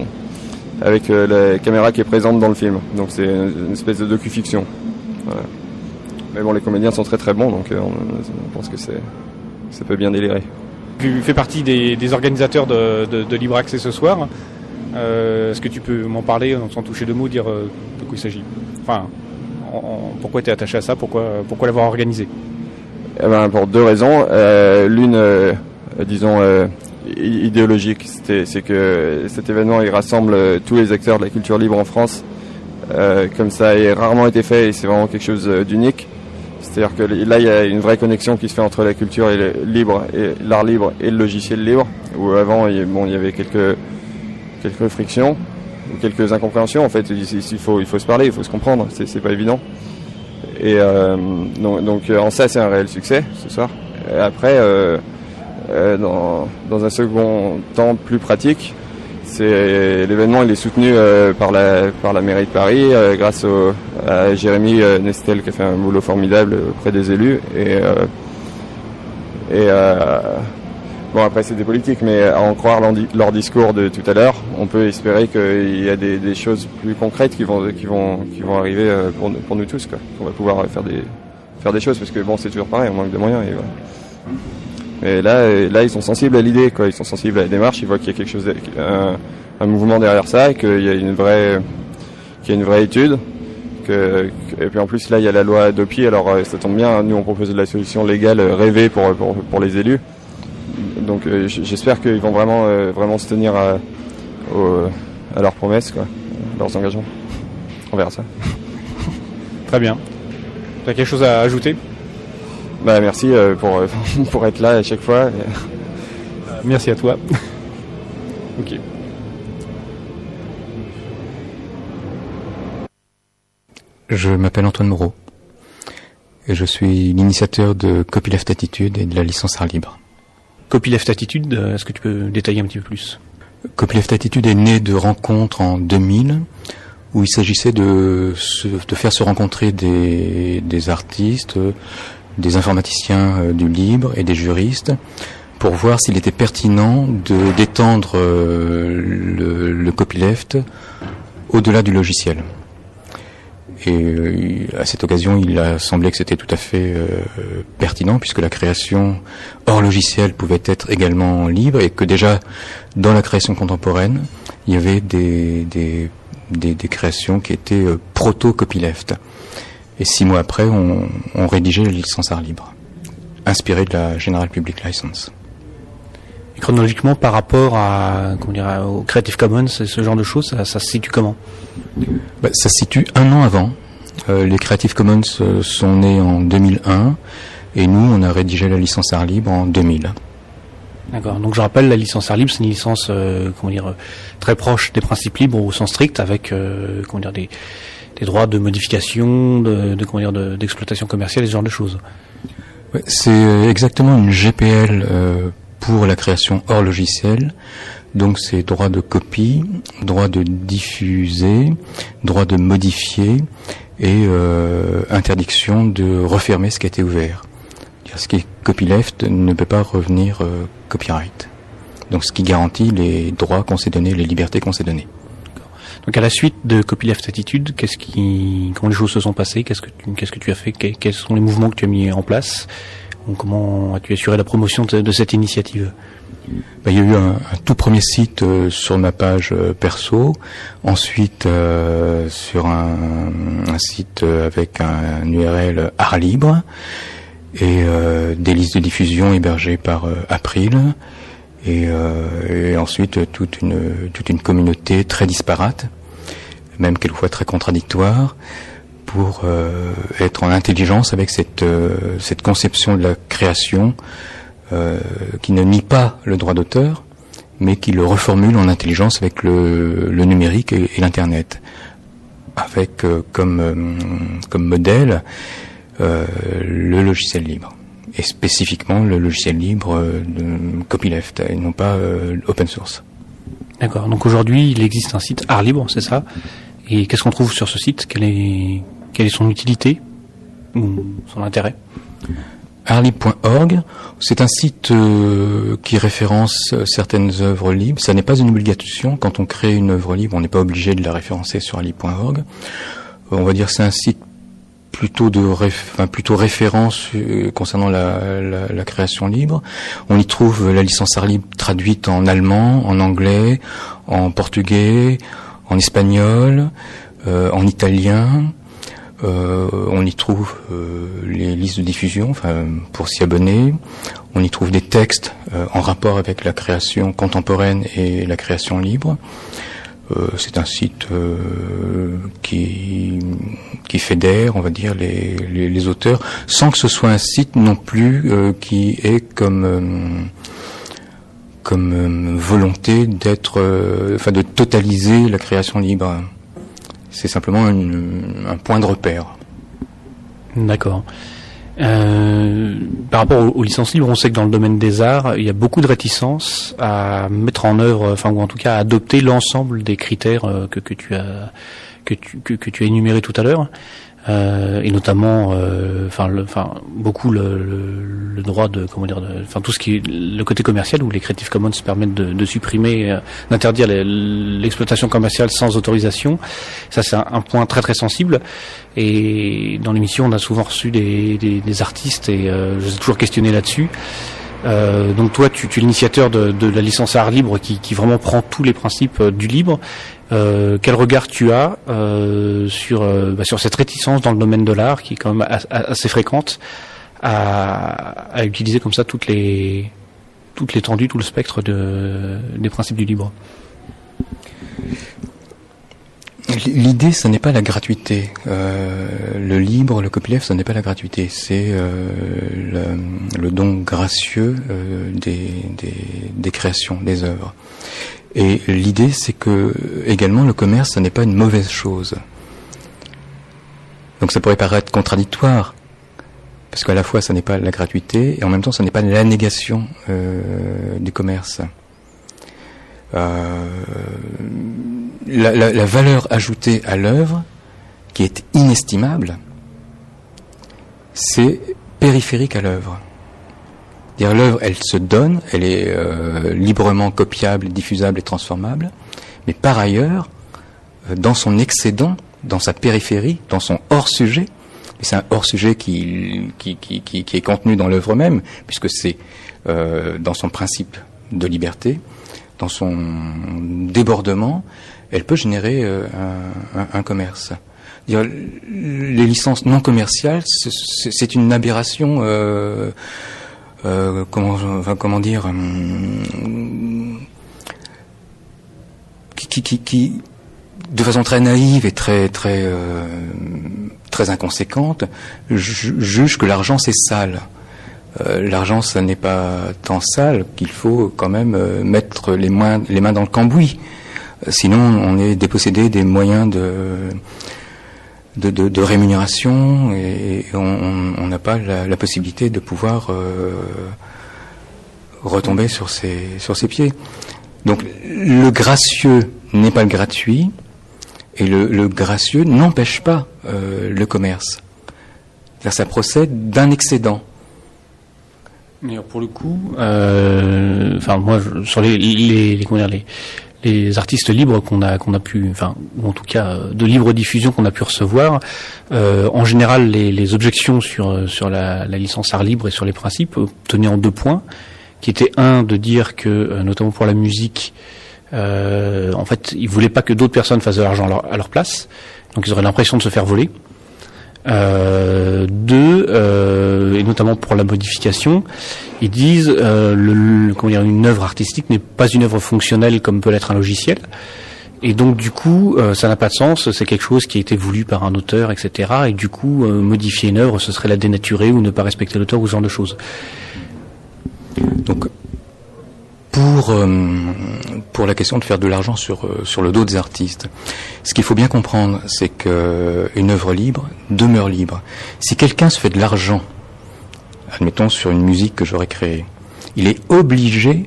F: avec euh, la caméra qui est présente dans le film. Donc c'est une espèce de docu-fiction. Voilà. Mais bon, les comédiens sont très très bons, donc euh, on, on pense que c'est, ça peut bien délirer.
C: Tu fais partie des, des organisateurs de, de, de Libre Accès ce soir. Euh, est-ce que tu peux m'en parler sans toucher de mots, dire euh, de quoi il s'agit? Enfin, en, en, pourquoi tu es attaché à ça? Pourquoi, pourquoi l'avoir organisé?
F: Eh ben, pour deux raisons. Euh, l'une, euh, disons, euh, idéologique, c'était, c'est que cet événement il rassemble tous les acteurs de la culture libre en France. Euh, comme ça a rarement été fait, et c'est vraiment quelque chose d'unique. C'est-à-dire que là, il y a une vraie connexion qui se fait entre la culture et le libre, et l'art libre et le logiciel libre. Où avant, il, bon, il y avait quelques quelques frictions ou quelques incompréhensions. En fait, il, il faut il faut se parler, il faut se comprendre. C'est, c'est pas évident. Et euh, donc, donc en ça, c'est un réel succès ce soir. Et après, euh, euh, dans, dans un second temps plus pratique, c'est l'événement il est soutenu euh, par la par la mairie de Paris euh, grâce au, à Jérémy euh, Nestel qui a fait un boulot formidable auprès des élus et euh, et euh, bon après c'est des politiques mais à en croire leur, leur discours de tout à l'heure, on peut espérer qu'il y a des, des choses plus concrètes qui vont qui vont qui vont arriver euh, pour pour nous tous quoi. On va pouvoir faire des faire des choses parce que bon c'est toujours pareil, on manque de moyens et voilà. Et là, là, ils sont sensibles à l'idée, quoi. Ils sont sensibles à la démarche. Ils voient qu'il y a quelque chose, un, un mouvement derrière ça, et qu'il y a une vraie, qu'il y a une vraie étude. Que, et puis en plus, là, il y a la loi Adopi. Alors, ça tombe bien. Nous, on propose de la solution légale rêvée pour pour, pour les élus. Donc, j'espère qu'ils vont vraiment, vraiment se tenir à, au, à leurs promesses, quoi, à leurs engagements. On verra ça.
C: Très bien. Tu as quelque chose à ajouter ?
F: Bah merci euh, pour euh, pour être là à chaque fois.
C: Merci à toi. Ok.
G: Je m'appelle Antoine Moreau et je suis l'initiateur de Copyleft Attitude et de la licence Art Libre.
C: Copyleft Attitude, est-ce que tu peux détailler un petit peu plus ?
G: Copyleft Attitude est né de rencontres en deux mille où il s'agissait de se, de faire se rencontrer des des artistes, des informaticiens euh, du libre et des juristes pour voir s'il était pertinent de d'étendre euh, le, le copyleft au-delà du logiciel. Et euh, à cette occasion, il a semblé que c'était tout à fait euh, pertinent puisque la création hors logiciel pouvait être également libre et que déjà dans la création contemporaine, il y avait des des des, des créations qui étaient euh, proto-copyleft. Et six mois après, on, on rédigeait la licence Art Libre, inspirée de la General Public License.
C: Et chronologiquement, par rapport à, comment dire, au Creative Commons, ce genre de choses, ça, ça se situe comment ?
G: Bah, ça se situe un an avant. Euh, les Creative Commons euh, sont nés en deux mille un, et nous, on a rédigé la licence Art Libre en deux mille.
C: D'accord. Donc je rappelle, la licence Art Libre, c'est une licence, euh, comment dire, très proche des principes libres au sens strict, avec, euh, comment dire, des des droits de modification, de, de comment dire, de, d'exploitation commerciale, et ce genre de choses.
G: Ouais, c'est exactement une G P L euh, pour la création hors logiciel. Donc c'est droit de copie, droit de diffuser, droit de modifier et euh, interdiction de refermer ce qui a été ouvert. Ce qui est copyleft ne peut pas revenir euh, copyright. Donc ce qui garantit les droits qu'on s'est donnés, les libertés qu'on s'est données.
C: Donc à la suite de Copyleft Attitude, qu'est-ce qui, comment les choses se sont passées, qu'est-ce que tu, qu'est-ce que tu as fait, quels sont les mouvements que tu as mis en place, ou comment as-tu assuré la promotion de, de cette initiative ?
G: Ben, il y a eu un, un tout premier site euh, sur ma page euh, perso, ensuite euh, sur un, un site euh, avec un, un U R L Art Libre et euh, des listes de diffusion hébergées par euh, April. Et, euh, et ensuite toute une toute une communauté très disparate, même quelquefois très contradictoire, pour euh, être en intelligence avec cette euh, cette conception de la création euh, qui ne nie pas le droit d'auteur, mais qui le reformule en intelligence avec le, le numérique et, et l'internet, avec euh, comme euh, comme modèle euh, le logiciel libre. Et spécifiquement le logiciel libre euh, de Copyleft et non pas euh, open source.
C: D'accord. Donc aujourd'hui, il existe un site Art Libre, c'est ça ? Et qu'est-ce qu'on trouve sur ce site ? Quelle est quelle est son utilité ou son intérêt ?
G: artlibre point org, c'est un site euh, qui référence certaines œuvres libres. Ça n'est pas une obligation. Quand on crée une œuvre libre, on n'est pas obligé de la référencer sur artlibre point org. Euh, on va dire que c'est un site plutôt de réf... enfin, plutôt référence euh, concernant la, la, la création libre. On y trouve la licence Art Libre traduite en allemand, en anglais, en portugais, en espagnol, euh, en italien. Euh, on y trouve euh, les listes de diffusion, enfin pour s'y abonner. On y trouve des textes euh, en rapport avec la création contemporaine et la création libre. Euh, c'est un site euh, qui qui fédère, on va dire, les, les, les auteurs, sans que ce soit un site non plus euh, qui ait comme euh, comme euh, volonté d'être, euh, enfin de totaliser la création libre. C'est simplement une, un point de repère.
C: D'accord. Euh, par rapport aux, aux licences libres, on sait que dans le domaine des arts, il y a beaucoup de réticence à mettre en œuvre, enfin ou en tout cas à adopter l'ensemble des critères euh, que, que tu as que tu que, que tu as énumérés tout à l'heure. Euh, et notamment, enfin, euh, enfin, beaucoup le, le, le droit de, comment dire, enfin tout ce qui est le côté commercial où les Creative Commons permettent de, de supprimer, euh, d'interdire l'exploitation commerciale sans autorisation. Ça, c'est un, un point très très sensible. Et dans l'émission, on a souvent reçu des, des, des artistes et euh, je suis toujours questionné là-dessus. Euh, donc toi, tu, tu es l'initiateur de, de la licence art libre qui, qui vraiment prend tous les principes euh, du libre. Euh, quel regard tu as euh, sur euh, bah, sur cette réticence dans le domaine de l'art qui est quand même a, a, assez fréquente à, à utiliser comme ça toutes les toute l'étendue, tout le spectre de, des principes du libre?
G: L'idée, ce n'est pas la gratuité. Euh, le libre, le copyleft, ce n'est pas la gratuité. C'est euh, le, le don gracieux euh, des, des, des créations, des œuvres. Et l'idée, c'est que également le commerce, ce n'est pas une mauvaise chose. Donc ça pourrait paraître contradictoire, parce qu'à la fois, ça n'est pas la gratuité, et en même temps, ça n'est pas la négation euh, du commerce. Euh, la, la, la valeur ajoutée à l'œuvre, qui est inestimable, c'est périphérique à l'œuvre. C'est-à-dire l'œuvre, elle se donne, elle est euh, librement copiable, diffusable et transformable, mais par ailleurs, euh, dans son excédent, dans sa périphérie, dans son hors-sujet, et c'est un hors-sujet qui, qui, qui, qui, qui est contenu dans l'œuvre même, puisque c'est euh, dans son principe de liberté, dans son débordement, elle peut générer euh, un, un, un commerce. Dire, les licences non commerciales, c'est une aberration, euh, euh, comment, enfin, comment dire, hum, qui, qui, qui, qui, de façon très naïve et très, très, euh, très inconséquente, juge que l'argent c'est sale. Euh, l'argent, ça n'est pas tant sale qu'il faut quand même euh, mettre les mains, les mains dans le cambouis. Euh, sinon, on est dépossédé des moyens de, de, de, de rémunération et, et on n'a pas la, la possibilité de pouvoir euh, retomber sur ses, sur ses pieds. Donc, le gracieux n'est pas le gratuit et le, le gracieux n'empêche pas euh, le commerce. C'est-à-dire, ça procède d'un excédent.
C: Mais pour le coup, euh, enfin moi, je, sur les les, les, comment dire, les les artistes libres qu'on a qu'on a pu, enfin ou en tout cas de libre diffusion qu'on a pu recevoir, euh, en général les, les objections sur sur la, la licence art libre et sur les principes tenaient en deux points, qui étaient un de dire que notamment pour la musique, euh, en fait ils voulaient pas que d'autres personnes fassent de l'argent à leur, à leur place, donc ils auraient l'impression de se faire voler. Euh, deux, euh, et notamment pour la modification, ils disent euh, le, le, comment dire, une œuvre artistique n'est pas une œuvre fonctionnelle comme peut l'être un logiciel, et donc du coup euh, ça n'a pas de sens, c'est quelque chose qui a été voulu par un auteur, et cetera. Et du coup euh, modifier une œuvre, ce serait la dénaturer ou ne pas respecter l'auteur ou ce genre de choses.
G: Donc pour euh, pour la question de faire de l'argent sur euh, sur le dos des artistes, ce qu'il faut bien comprendre, c'est que une œuvre libre demeure libre. Si quelqu'un se fait de l'argent, admettons sur une musique que j'aurais créée, il est obligé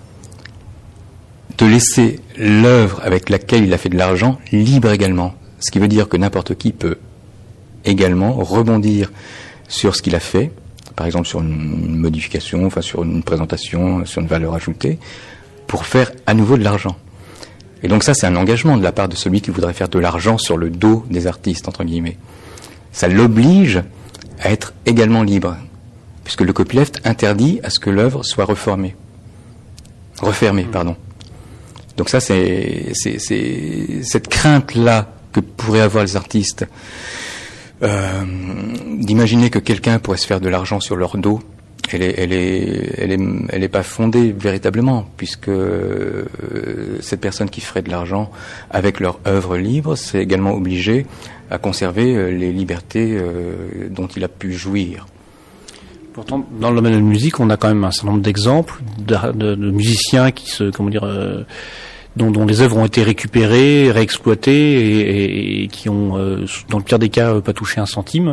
G: de laisser l'œuvre avec laquelle il a fait de l'argent libre également. Ce qui veut dire que n'importe qui peut également rebondir sur ce qu'il a fait, par exemple sur une modification, enfin sur une présentation, sur une valeur ajoutée, pour faire à nouveau de l'argent. Et donc ça, c'est un engagement de la part de celui qui voudrait faire de l'argent sur le dos des artistes, entre guillemets. Ça l'oblige à être également libre, puisque le copyleft interdit à ce que l'œuvre soit reformée. Refermée, pardon. Donc ça, c'est, c'est, c'est cette crainte-là que pourraient avoir les artistes, Euh, d'imaginer que quelqu'un pourrait se faire de l'argent sur leur dos, elle est, elle est, elle est, elle est pas fondée véritablement, puisque euh, cette personne qui ferait de l'argent avec leur œuvre libre, c'est également obligé à conserver euh, les libertés euh, dont il a pu jouir.
C: Pourtant, dans le domaine de la musique, on a quand même un certain nombre d'exemples de, de, de musiciens qui se, comment dire, euh, dont, dont les œuvres ont été récupérées, réexploitées et, et, et qui ont, euh, dans le pire des cas, pas touché un centime.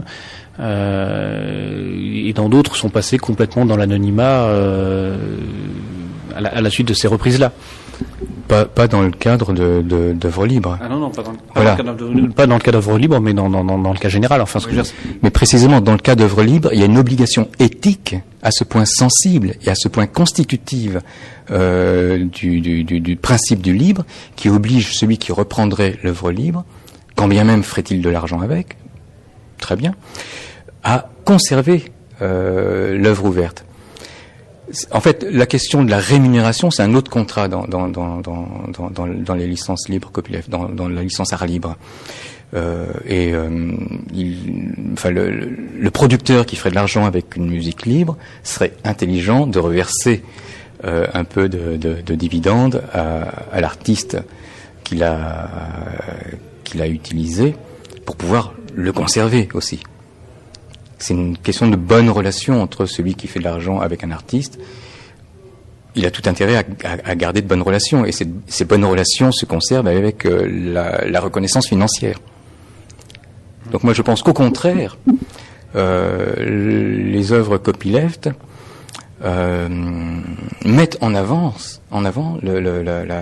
C: Euh, et dans d'autres sont passés complètement dans l'anonymat euh, à, la, à la suite de ces reprises-là.
G: Pas, pas dans le cadre de, de, d'œuvres libres.
C: Ah non, non, pas dans, pas
G: voilà.
C: dans, le, cadre de, pas dans le cas d'œuvres libres, mais dans, dans, dans, dans le cas général. Enfin, ce que je veux dire,
G: mais précisément, dans le cas d'œuvres libres, il y a une obligation éthique à ce point sensible et à ce point constitutive euh, du, du, du, du principe du libre, qui oblige celui qui reprendrait l'œuvre libre, quand bien même ferait-il de l'argent avec, très bien, à conserver euh, l'œuvre ouverte. En fait, la question de la rémunération, c'est un autre contrat dans, dans, dans, dans, dans, dans les licences libres, copyleft, dans, dans la licence art libre. Euh, et euh, il, enfin, le, le producteur qui ferait de l'argent avec une musique libre serait intelligent de reverser euh, un peu de, de, de dividendes à, à l'artiste qu'il a, qu'il a utilisé pour pouvoir le conserver aussi. C'est une question de bonne relation entre celui qui fait de l'argent avec un artiste. Il a tout intérêt à, à, à garder de bonnes relations, et ces, ces bonnes relations se conservent avec euh, la, la reconnaissance financière. Donc moi je pense qu'au contraire, euh, les œuvres copyleft euh, mettent en avance, en avant le, le, la, la,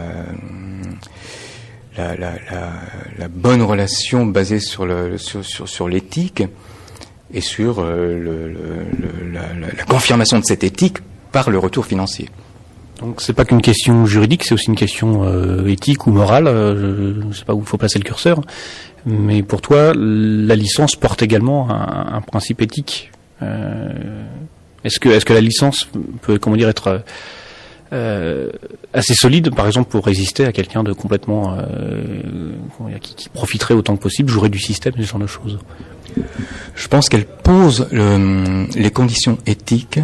G: la, la, la, la bonne relation basée sur, le, sur, sur, sur l'éthique, et sur euh, le, le, la, la, la confirmation de cette éthique par le retour financier.
C: Donc c'est pas qu'une question juridique, c'est aussi une question euh, éthique ou morale. Euh, je ne sais pas où il faut placer le curseur, mais pour toi, la licence porte également un, un principe éthique. Euh, est-ce que est-ce que la licence peut, comment dire, être euh, assez solide, par exemple, pour résister à quelqu'un de complètement euh, comment dire, qui, qui profiterait autant que possible, jouerait du système, ce genre de choses?
G: Je pense qu'elle pose le, les conditions éthiques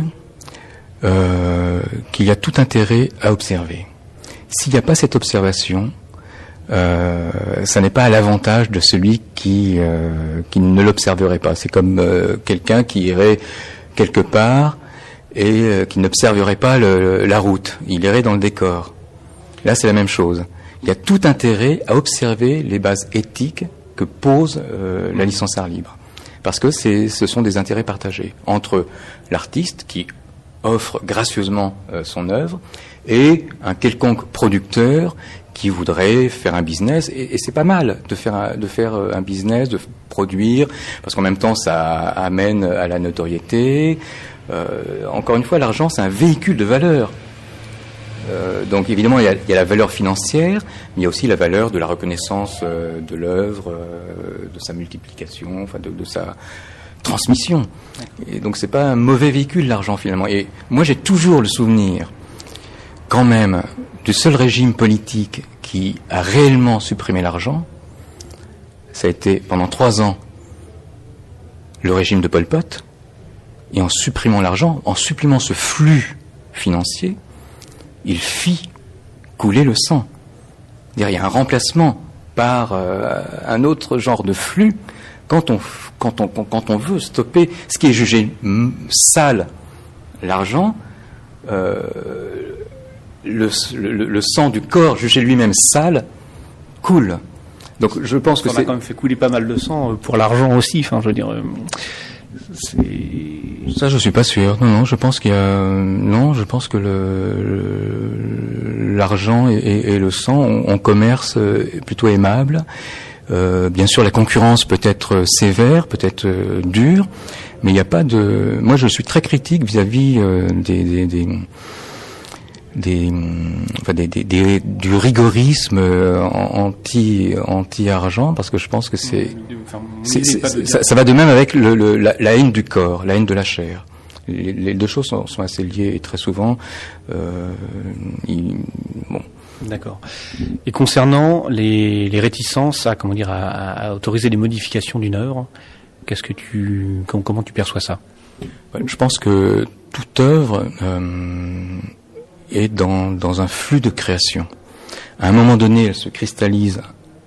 G: euh, qu'il y a tout intérêt à observer. S'il n'y a pas cette observation, euh, ça n'est pas à l'avantage de celui qui, euh, qui ne l'observerait pas. C'est comme euh, quelqu'un qui irait quelque part et euh, qui n'observerait pas le, la route. Il irait dans le décor. Là, c'est la même chose. Il y a tout intérêt à observer les bases éthiques que pose euh, la licence art libre. Parce que c'est, ce sont des intérêts partagés entre l'artiste qui offre gracieusement euh, son œuvre et un quelconque producteur qui voudrait faire un business. Et, et c'est pas mal de faire, un, de faire un business, de produire, parce qu'en même temps ça amène à la notoriété. Euh, encore une fois, l'argent c'est un véhicule de valeur. Euh, donc évidemment il y, a, il y a la valeur financière, mais il y a aussi la valeur de la reconnaissance euh, de l'œuvre, euh, de sa multiplication, enfin de, de sa transmission. Et donc c'est pas un mauvais véhicule l'argent finalement. Et moi j'ai toujours le souvenir, quand même, du seul régime politique qui a réellement supprimé l'argent. Ça a été pendant trois ans le régime de Pol Pot, et en supprimant l'argent, en supprimant ce flux financier, il fit couler le sang. Il y a un remplacement par euh, un autre genre de flux quand on, quand, on, quand on veut stopper ce qui est jugé sale, l'argent, euh, le, le, le sang du corps jugé lui-même sale coule. Donc je pense que
C: on
G: c'est...
C: a quand même fait couler pas mal de sang pour l'argent aussi. Enfin, je veux dire, euh, c'est...
G: Ça, je suis pas sûr. Non, non, je pense qu'il y a, non, je pense que le, le l'argent et, et, et le sang ont un commerce plutôt aimable. Euh, bien sûr, la concurrence peut être sévère, peut être euh, dure, mais il n'y a pas de. Moi, je suis très critique vis-à-vis euh, des, des, des Des, enfin des, des, des, du rigorisme anti anti argent, parce que je pense que c'est, enfin, c'est, c'est, c'est ça, ça va de même avec le, le, la, la haine du corps, la haine de la chair. Les, les deux choses sont, sont assez liées, et très souvent euh, il, bon.
C: D'accord. Et concernant les, les réticences à comment dire à, à autoriser des modifications d'une œuvre, qu'est-ce que tu comment, comment tu perçois ça?
G: Je pense que toute œuvre euh, est dans, dans un flux de création. À un moment donné, elle se cristallise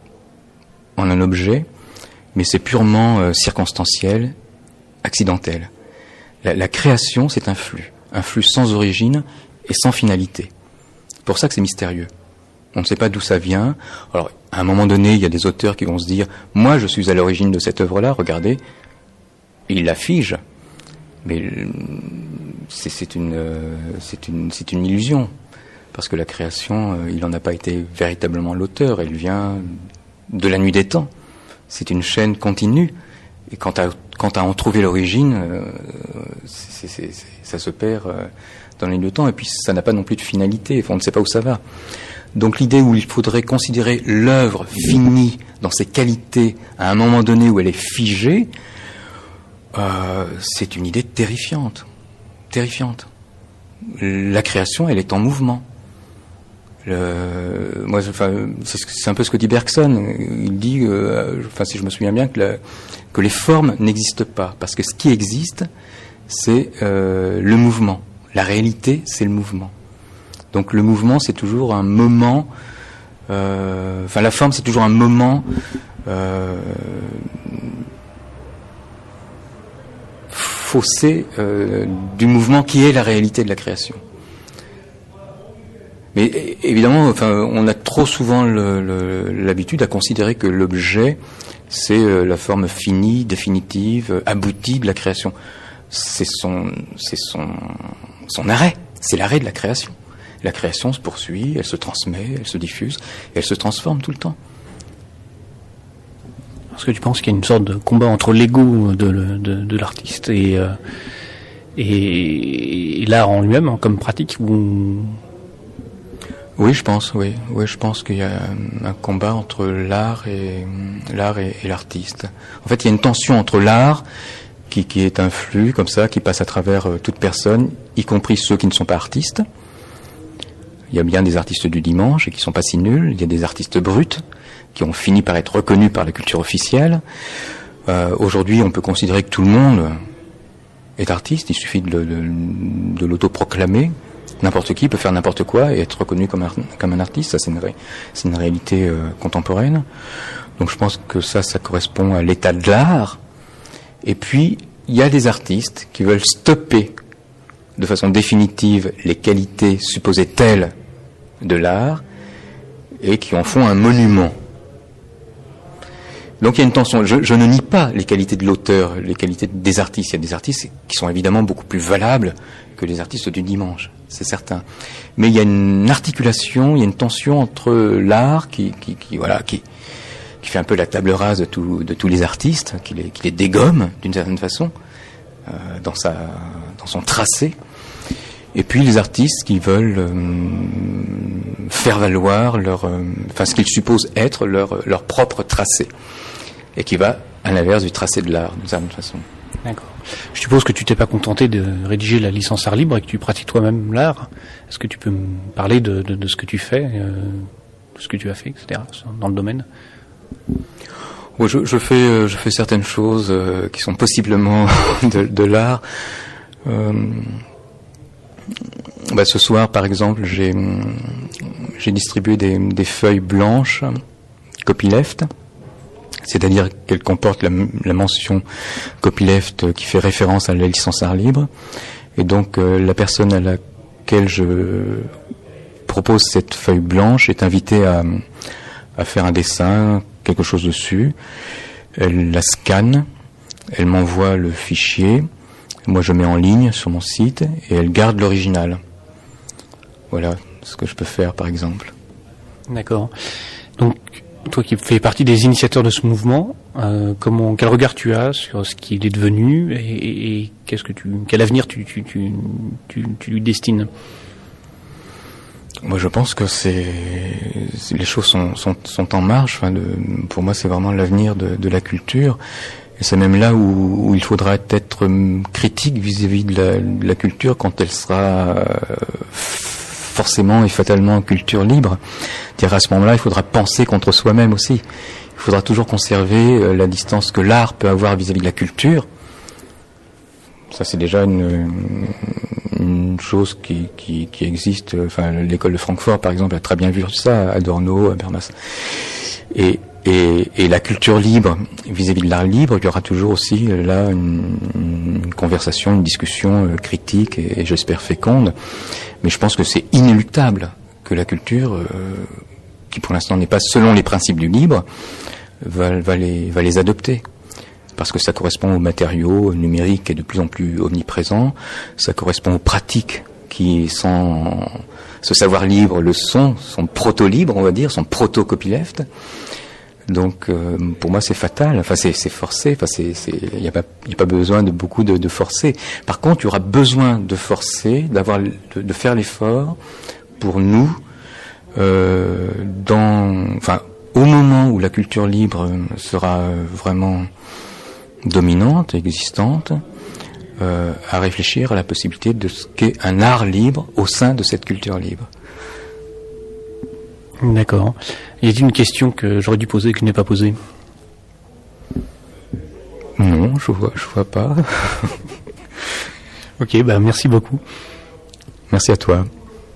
G: en un objet, mais c'est purement euh, circonstanciel, accidentel. La, la création, c'est un flux, un flux sans origine et sans finalité. C'est pour ça que c'est mystérieux. On ne sait pas d'où ça vient. Alors, à un moment donné, il y a des auteurs qui vont se dire « Moi, je suis à l'origine de cette œuvre-là, regardez. » Ils la figent. Mais c'est, c'est, une, c'est, une, c'est une illusion. Parce que la création, il n'en a pas été véritablement l'auteur. Elle vient de la nuit des temps. C'est une chaîne continue. Et quant à, quant à en trouver l'origine, euh, c'est, c'est, c'est, ça se perd euh, dans la nuit de temps. Et puis, ça n'a pas non plus de finalité. Enfin, on ne sait pas où ça va. Donc l'idée où il faudrait considérer l'œuvre finie dans ses qualités à un moment donné où elle est figée, euh, c'est une idée terrifiante. Terrifiante. La création, elle est en mouvement. Le, moi, enfin, c'est, c'est un peu ce que dit Bergson. Il dit, euh, enfin, si je me souviens bien, que, la, que les formes n'existent pas. Parce que ce qui existe, c'est euh, le mouvement. La réalité, c'est le mouvement. Donc le mouvement, c'est toujours un moment, euh, enfin la forme, c'est toujours un moment euh, faussé euh, du mouvement qui est la réalité de la création. Mais évidemment, enfin, on a trop souvent le, le, l'habitude à considérer que l'objet, c'est euh, la forme finie, définitive, aboutie de la création. C'est son, c'est son, son arrêt, c'est l'arrêt de la création. La création se poursuit, elle se transmet, elle se diffuse, et elle se transforme tout le temps.
B: Est-ce que tu penses qu'il y a une sorte de combat entre l'ego de, de, de l'artiste et, euh, et, et l'art en lui-même, hein, comme pratique ou...
G: Oui, je pense, oui. Oui, je pense qu'il y a un combat entre l'art et, l'art et, et l'artiste. En fait, il y a une tension entre l'art, qui, qui est un flux, comme ça, qui passe à travers euh, toute personne, y compris ceux qui ne sont pas artistes. Il y a bien des artistes du dimanche et qui sont pas si nuls. Il y a des artistes bruts qui ont fini par être reconnus par la culture officielle. Euh, aujourd'hui, on peut considérer que tout le monde est artiste. Il suffit de, de, de l'autoproclamer. N'importe qui peut faire n'importe quoi et être reconnu comme un, comme un artiste. Ça, c'est une, ré, c'est une réalité euh, contemporaine. Donc, je pense que ça, ça correspond à l'état de l'art. Et puis, il y a des artistes qui veulent stopper de façon définitive les qualités supposées telles de l'art et qui en font un monument. Donc il y a une tension. Je, je ne nie pas les qualités de l'auteur, les qualités des artistes. Il y a des artistes qui sont évidemment beaucoup plus valables que les artistes du dimanche, c'est certain. Mais il y a une articulation, il y a une tension entre l'art qui, qui, qui voilà, qui, qui fait un peu la table rase de, tout, de tous les artistes, qui les, qui les dégomme d'une certaine façon euh, dans sa, dans son tracé. Et puis les artistes qui veulent euh, faire valoir leur, euh, enfin ce qu'ils supposent être leur, leur propre tracé, et qui va à l'inverse du tracé de l'art d'une certaine façon.
B: D'accord. Je suppose que tu t'es pas contenté de rédiger la licence art libre et que tu pratiques toi-même l'art. Est-ce que tu peux me parler de, de, de ce que tu fais, euh, de ce que tu as fait, et cetera dans le domaine?
G: Oui, je, je fais, je fais certaines choses euh, qui sont possiblement de, de l'art. Euh, Bah, ce soir, par exemple, j'ai, j'ai distribué des, des feuilles blanches, copyleft, c'est-à-dire qu'elles comportent la, la mention copyleft qui fait référence à la licence art libre. Et donc, euh, la personne à laquelle je propose cette feuille blanche est invitée à, à faire un dessin, quelque chose dessus. Elle la scanne, elle m'envoie le fichier. Moi, je mets en ligne sur mon site et elle garde l'original. Voilà ce que je peux faire, par exemple.
B: D'accord. Donc, toi qui fais partie des initiateurs de ce mouvement, euh, comment, quel regard tu as sur ce qu'il est devenu et, et, et qu'est-ce que tu, quel avenir tu, tu, tu, tu, tu lui destines?
G: Moi, je pense que c'est, les choses sont, sont, sont en marche. Enfin, de, pour moi, c'est vraiment l'avenir de, de la culture. Et c'est même là où, où il faudra être critique vis-à-vis de la, de la culture quand elle sera euh, forcément et fatalement culture libre. C'est-à-dire à ce moment-là, il faudra penser contre soi-même aussi. Il faudra toujours conserver euh, la distance que l'art peut avoir vis-à-vis de la culture. Ça, c'est déjà une, une chose qui, qui, qui existe. Enfin, l'école de Francfort, par exemple, a très bien vu ça, Adorno, Habermas. Et Et, et la culture libre, vis-à-vis de l'art libre, il y aura toujours aussi là une, une conversation, une discussion euh, critique et, et j'espère féconde. Mais je pense que c'est inéluctable que la culture euh, qui pour l'instant n'est pas selon les principes du libre, va, va, les, va les adopter. Parce que ça correspond aux matériaux numériques qui est de plus en plus omniprésent, ça correspond aux pratiques qui sont, ce savoir libre le sont, sont proto-libres, on va dire, sont proto-copyleft. Donc euh, pour moi c'est fatal, enfin c'est, c'est forcé, enfin c'est, c'est, il n'y a pas, il y a pas besoin de beaucoup de, de forcer. Par contre, il y aura besoin de forcer, d'avoir, de, de faire l'effort pour nous, euh, dans, enfin au moment où la culture libre sera vraiment dominante, existante, euh, à réfléchir à la possibilité de ce qu'est un art libre au sein de cette culture libre.
B: D'accord. Y a-t-il une question que j'aurais dû poser et que je n'ai pas posée?
G: Non, je vois, je vois pas.
B: Ok, bah merci beaucoup.
G: Merci à toi.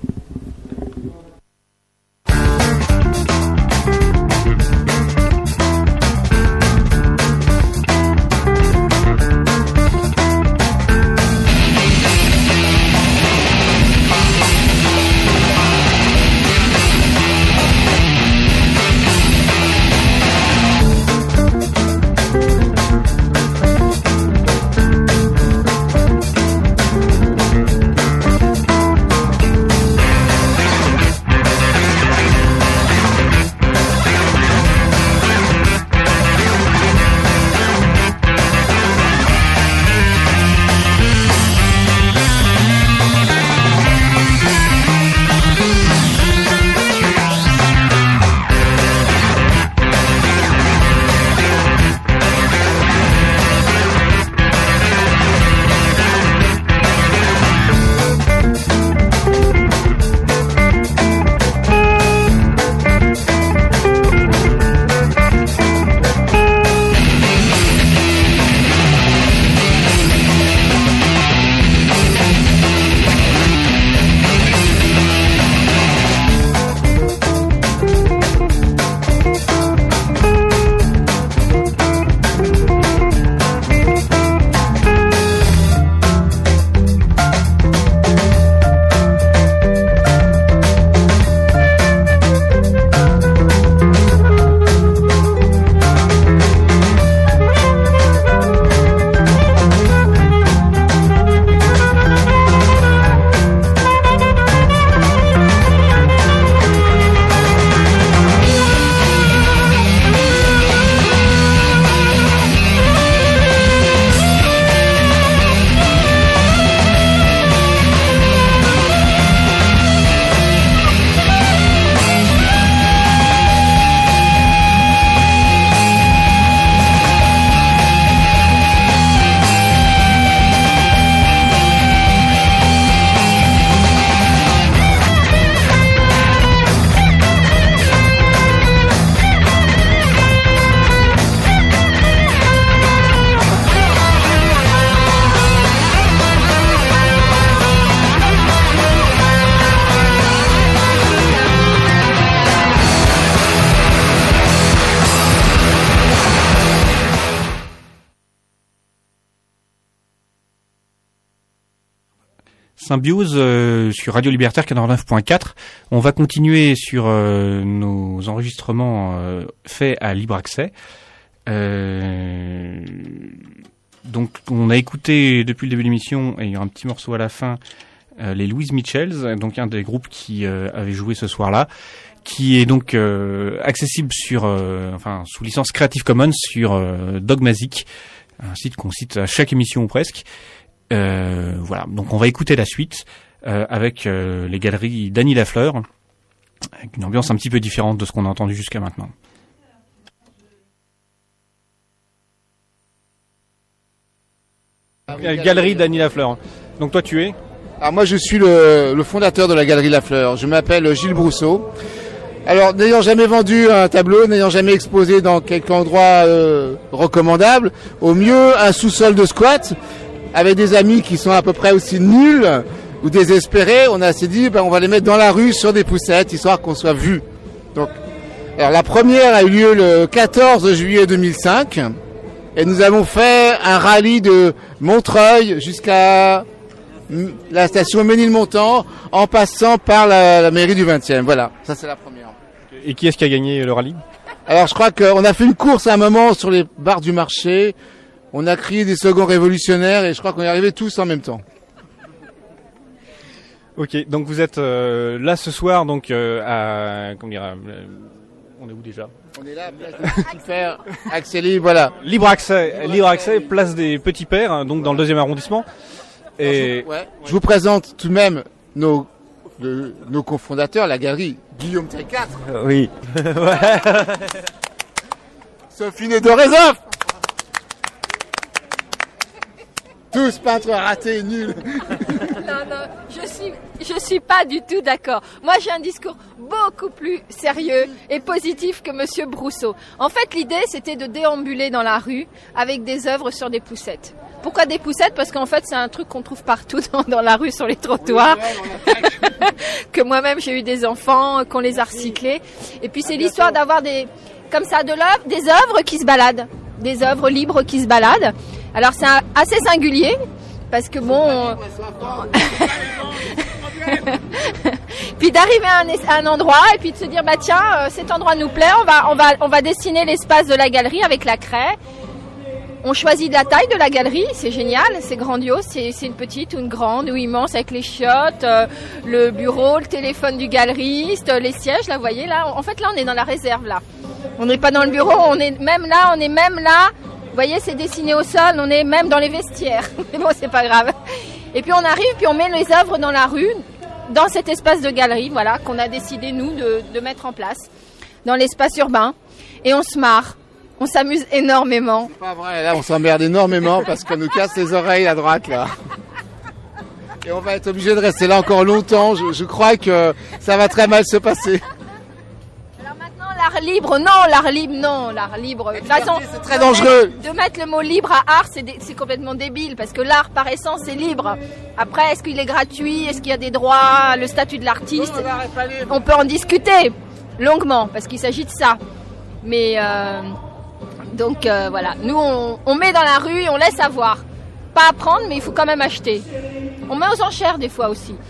C: Symbiose euh, sur Radio Libertaire quatre-vingt-neuf point quatre. On va continuer sur euh, nos enregistrements euh, faits à libre accès. Euh, donc on a écouté depuis le début de l'émission, et il y a un petit morceau à la fin, euh, les Louise Mitchells, donc un des groupes qui euh, avait joué ce soir-là, qui est donc euh, accessible sur, euh, enfin sous licence Creative Commons sur euh, Dogmazic, un site qu'on cite à chaque émission ou presque. Euh, voilà, donc on va écouter la suite euh, avec euh, les galeries d'Annie Lafleur, avec une ambiance un petit peu différente de ce qu'on a entendu jusqu'à maintenant. Ah, galerie d'Annie Lafleur. Donc toi tu es ?
H: Alors moi je suis le, le fondateur de la galerie Lafleur. Je m'appelle Gilles Brousseau. Alors n'ayant jamais vendu un tableau, n'ayant jamais exposé dans quelque endroit euh, recommandable, au mieux un sous-sol de squat. Avec des amis qui sont à peu près aussi nuls ou désespérés, on a s'est dit ben, on va les mettre dans la rue sur des poussettes histoire qu'on soit vu. Donc, alors la première a eu lieu le quatorze juillet deux mille cinq et nous avons fait un rallye de Montreuil jusqu'à la station Ménilmontant en passant par la, la mairie du vingtième. Voilà, ça c'est la première.
C: Et qui est-ce qui a gagné le rallye?
H: Alors je crois qu'on a fait une course à un moment sur les barres du marché, on a crié des slogans révolutionnaires et je crois qu'on est arrivés tous en même temps.
C: Ok, donc vous êtes euh, là ce soir, donc euh, à... Comment dire, euh, on est où déjà?
H: On est là, place des Petits Pères, accès libre, voilà.
C: Libre accès, libre accès, place des Petits Pères, hein, donc dans le deuxième arrondissement. Et
H: je, ouais. je vous présente tout de même nos, de, nos cofondateurs, la galerie Guillaume Taille quatre.
C: Euh, oui.
H: Sophie Nédorezov. Tous peintres ratés, nuls.
I: Non, non, je suis, je suis pas du tout d'accord. Moi, j'ai un discours beaucoup plus sérieux et positif que Monsieur Brousseau. En fait, l'idée, c'était de déambuler dans la rue avec des œuvres sur des poussettes. Pourquoi des poussettes? Parce qu'en fait, c'est un truc qu'on trouve partout dans, dans la rue, sur les trottoirs. Que moi-même, j'ai eu des enfants, qu'on les a recyclés. Et puis, c'est l'histoire d'avoir des, comme ça, de l'œuvre, des œuvres qui se baladent. Des œuvres libres qui se baladent. Alors, c'est un, assez singulier. Parce que bon, on... puis d'arriver à un, à un endroit et puis de se dire bah tiens euh, cet endroit nous plaît, on va on va on va dessiner l'espace de la galerie avec la craie. On choisit la taille de la galerie, c'est génial, c'est grandiose, c'est c'est une petite ou une grande ou immense avec les chiottes, euh, le bureau, le téléphone du galeriste, les sièges là, vous voyez là. En fait là on est dans la réserve là. On n'est pas dans le bureau, on est même là, on est même là. Vous voyez, c'est dessiné au sol, on est même dans les vestiaires. Mais bon, c'est pas grave. Et puis on arrive, puis on met les œuvres dans la rue, dans cet espace de galerie, voilà, qu'on a décidé, nous, de, de mettre en place, dans l'espace urbain. Et on se marre, on s'amuse énormément.
H: C'est pas vrai, là, on s'emmerde énormément parce qu'on nous casse les oreilles à droite, là. Et on va être obligé de rester là encore longtemps. Je, je crois que ça va très mal se passer.
I: L'art libre, non, l'art libre, non, l'art libre. De toute façon,
H: c'est très dangereux.
I: De mettre le mot libre à art, c'est, c'est complètement débile, parce que l'art, par essence, c'est libre. Après, est-ce qu'il est gratuit? Est-ce qu'il y a des droits? Le statut de l'artiste? On peut en discuter longuement, parce qu'il s'agit de ça. Mais, euh, donc, euh, voilà. Nous, on, on met dans la rue et on laisse avoir. Pas à prendre, mais il faut quand même acheter. On met aux enchères des fois aussi.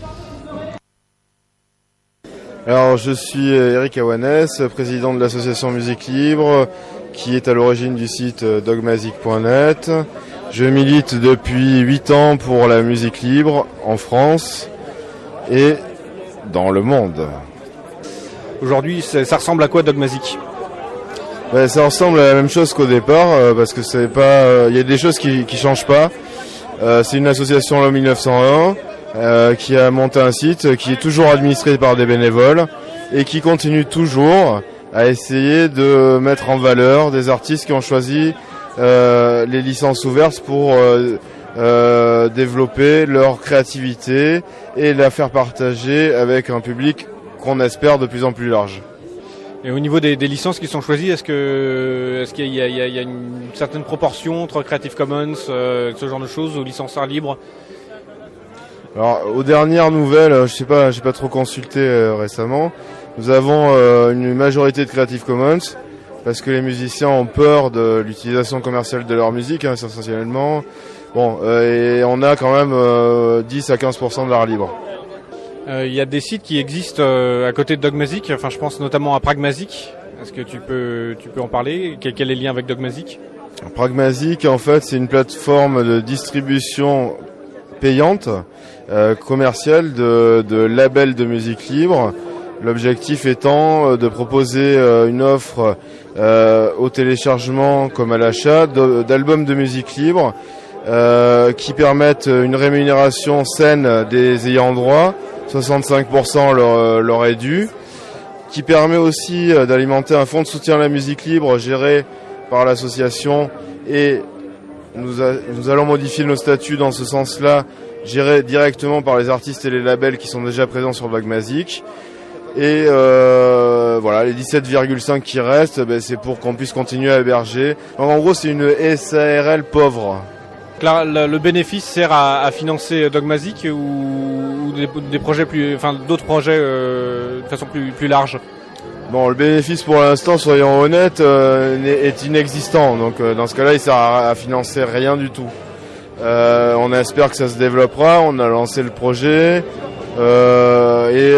J: Alors je suis Eric Awanès, président de l'association Musique Libre, qui est à l'origine du site dogmazic point net. Je milite depuis huit ans pour la musique libre en France et dans le monde.
C: Aujourd'hui, ça ressemble à quoi Dogmazic?
J: Ben, ça ressemble à la même chose qu'au départ, euh, parce que c'est pas, il euh, y a des choses qui qui changent pas. Euh, c'est une association en mille neuf cent un. Euh, qui a monté un site qui est toujours administré par des bénévoles et qui continue toujours à essayer de mettre en valeur des artistes qui ont choisi euh, les licences ouvertes pour euh, euh, développer leur créativité et la faire partager avec un public qu'on espère de plus en plus large.
C: Et au niveau des, des licences qui sont choisies, est-ce que est-ce qu'il y a, il y a, il y a une certaine proportion entre Creative Commons, euh, ce genre de choses, ou licences art libre?
J: Alors, aux dernières nouvelles, je sais pas, j'ai pas trop consulté euh, récemment. Nous avons euh, une majorité de Creative Commons parce que les musiciens ont peur de l'utilisation commerciale de leur musique, hein, essentiellement. Bon, euh, et on a quand même euh, dix à quinze pour cent de l'art libre.
C: Il euh, y a des sites qui existent euh, à côté de Dogmazic. Enfin, je pense notamment à Pragmazic. Est-ce que tu peux, tu peux en parler? Quel, quel est le lien avec Dogmazic?
J: Pragmazic, en fait, c'est une plateforme de distribution payante, euh, commerciale de, de labels de musique libre. L'objectif étant de proposer euh, une offre euh, au téléchargement comme à l'achat d'albums de musique libre euh, qui permettent une rémunération saine des ayants droit, soixante-cinq pour cent leur, leur est dû, qui permet aussi d'alimenter un fonds de soutien à la musique libre géré par l'association, et nous, a, nous allons modifier nos statuts dans ce sens-là, géré directement par les artistes et les labels qui sont déjà présents sur Dogmazic. Et euh, voilà, les dix-sept virgule cinq qui restent, ben, c'est pour qu'on puisse continuer à héberger. Donc en gros, c'est une S A R L pauvre.
C: Là, le bénéfice sert à, à financer Dogmazic ou, ou des, des projets plus, enfin d'autres projets euh, de façon plus, plus large.
J: Bon, le bénéfice pour l'instant, soyons honnêtes, euh, est inexistant. Donc euh, dans ce cas-là, il sert à, à financer rien du tout. Euh, on espère que ça se développera. On a lancé le projet euh, et on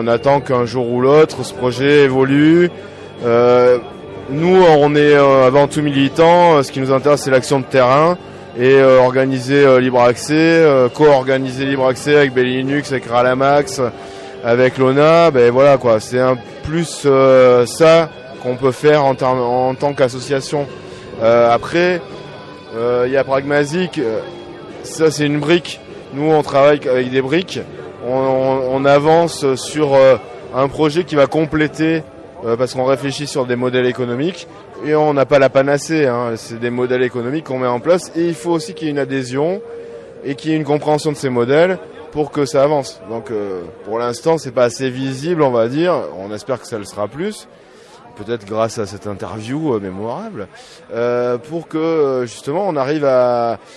J: on attend qu'un jour ou l'autre ce projet évolue. Euh, nous, on est euh, avant tout militants. Ce qui nous intéresse, c'est l'action de terrain et euh, organiser euh, libre accès, euh, co-organiser libre accès avec Belly Linux, avec Ralamax, avec l'O N A. Ben voilà quoi, c'est un plus euh, ça qu'on peut faire en, en tant qu'association. Euh, après, il euh, y a Pragmatic. Euh, ça, c'est une brique. Nous, on travaille avec des briques. On, on, on avance sur euh, un projet qui va compléter, euh, parce qu'on réfléchit sur des modèles économiques. Et on n'a pas la panacée. Hein. C'est des modèles économiques qu'on met en place. Et il faut aussi qu'il y ait une adhésion et qu'il y ait une compréhension de ces modèles pour que ça avance. Donc, euh, pour l'instant, c'est pas assez visible, on va dire. On espère que ça le sera plus. Peut-être grâce à cette interview euh, mémorable, euh, pour que euh, justement on arrive à, à,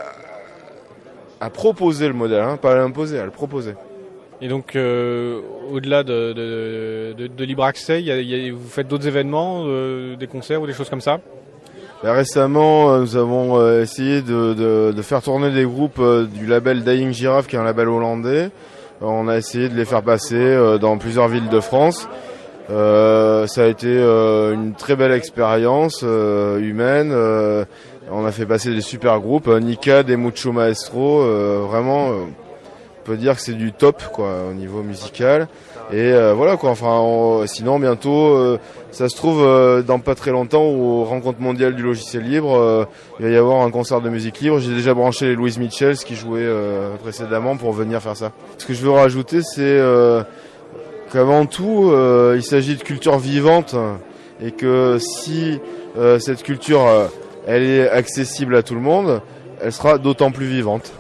J: à proposer le modèle, hein, pas à l'imposer, à le proposer.
C: Et donc, euh, au-delà de, de, de, de libre accès, y a, y a, vous faites d'autres événements, euh, des concerts ou des choses comme ça?
J: Ben, récemment, euh, nous avons euh, essayé de, de, de faire tourner des groupes euh, du label Dying Giraffe, qui est un label hollandais. Euh, on a essayé de les faire passer euh, dans plusieurs villes de France. Euh, ça a été euh, une très belle expérience euh, humaine. Euh, on a fait passer des super groupes, euh, Nika, des Mucho Maestro. Euh, vraiment, euh, on peut dire que c'est du top quoi au niveau musical. Et euh, voilà quoi. Enfin, on, sinon bientôt, euh, ça se trouve euh, dans pas très longtemps aux Rencontres mondiales du logiciel libre, euh, il va y avoir un concert de musique libre. J'ai déjà branché les Louise Mitchells qui jouaient euh, précédemment pour venir faire ça. Ce que je veux rajouter, c'est euh, qu'avant tout, euh, il s'agit de culture vivante et que si euh, cette culture, euh, elle est accessible à tout le monde, elle sera d'autant plus vivante.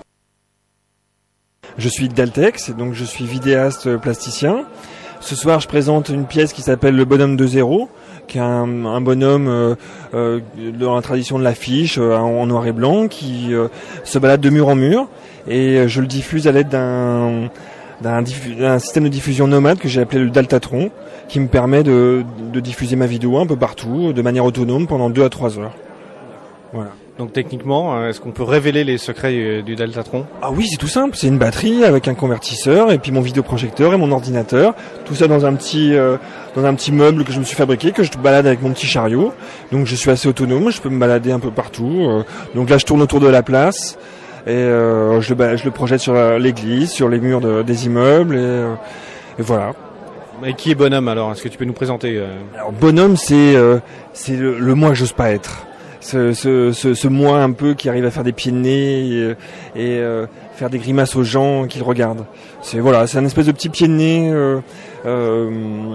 K: Je suis Daltex, donc je suis vidéaste plasticien. Ce soir, je présente une pièce qui s'appelle Le Bonhomme de Zéro, qui est un, un bonhomme euh, euh, dans la tradition de l'affiche, euh, en noir et blanc, qui euh, se balade de mur en mur. Et je le diffuse à l'aide d'un... D'un, diffu- d'un système de diffusion nomade que j'ai appelé le Daltatron, qui me permet de, de diffuser ma vidéo un peu partout, de manière autonome, pendant deux à trois heures. Voilà.
C: Donc techniquement, est-ce qu'on peut révéler les secrets du Daltatron?
K: Ah oui, c'est tout simple. C'est une batterie avec un convertisseur et puis mon vidéoprojecteur et mon ordinateur. Tout ça dans un petit euh, dans un petit meuble que je me suis fabriqué, que je balade avec mon petit chariot. Donc je suis assez autonome, je peux me balader un peu partout. Euh, donc là, je tourne autour de la place. Et euh, je, le, je le projette sur l'église, sur les murs de, des immeubles, et, euh, et voilà.
C: Et qui est Bonhomme alors? Est-ce que tu peux nous présenter euh...
K: Alors Bonhomme, c'est euh, c'est le, le moi que j'ose pas être. Ce, ce, ce, ce moi un peu qui arrive à faire des pieds de nez et, et euh, faire des grimaces aux gens qui le regardent. C'est voilà, c'est un espèce de petit pied de nez. Euh, euh,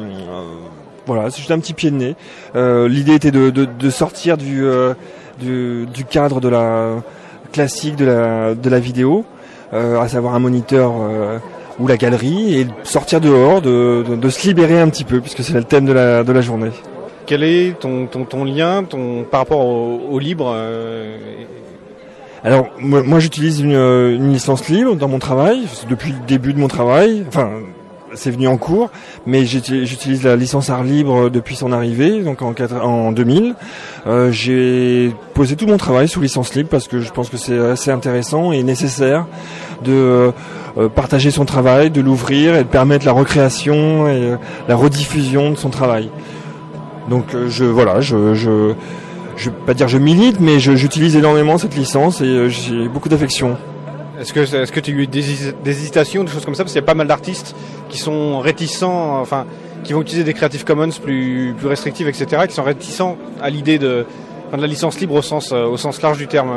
K: voilà, c'est juste un petit pied de nez. Euh, l'idée était de, de, de sortir du, euh, du du cadre de la classique de la de la vidéo, euh, à savoir un moniteur euh, ou la galerie, et sortir dehors, de, de, de se libérer un petit peu, puisque c'est le thème de la de la journée.
C: Quel est ton ton, ton lien ton par rapport au, au libre euh...
K: Alors moi, moi j'utilise une, une licence libre dans mon travail depuis le début de mon travail. Enfin, c'est venu en cours, mais j'utilise la licence art libre depuis son arrivée, donc en, en deux mille. Euh, j'ai posé tout mon travail sous licence libre parce que je pense que c'est assez intéressant et nécessaire de euh, partager son travail, de l'ouvrir et de permettre la recréation et euh, la rediffusion de son travail. Donc euh, je voilà, je je je vais pas dire je milite, mais je, j'utilise énormément cette licence et euh, j'ai beaucoup d'affection.
C: Est-ce que est-ce que tu as eu des, des hésitations, des choses comme ça, parce qu'il y a pas mal d'artistes qui sont réticents, enfin, qui vont utiliser des Creative Commons plus plus restrictives, et cetera, qui sont réticents à l'idée de, enfin, de la licence libre au sens au sens large du terme.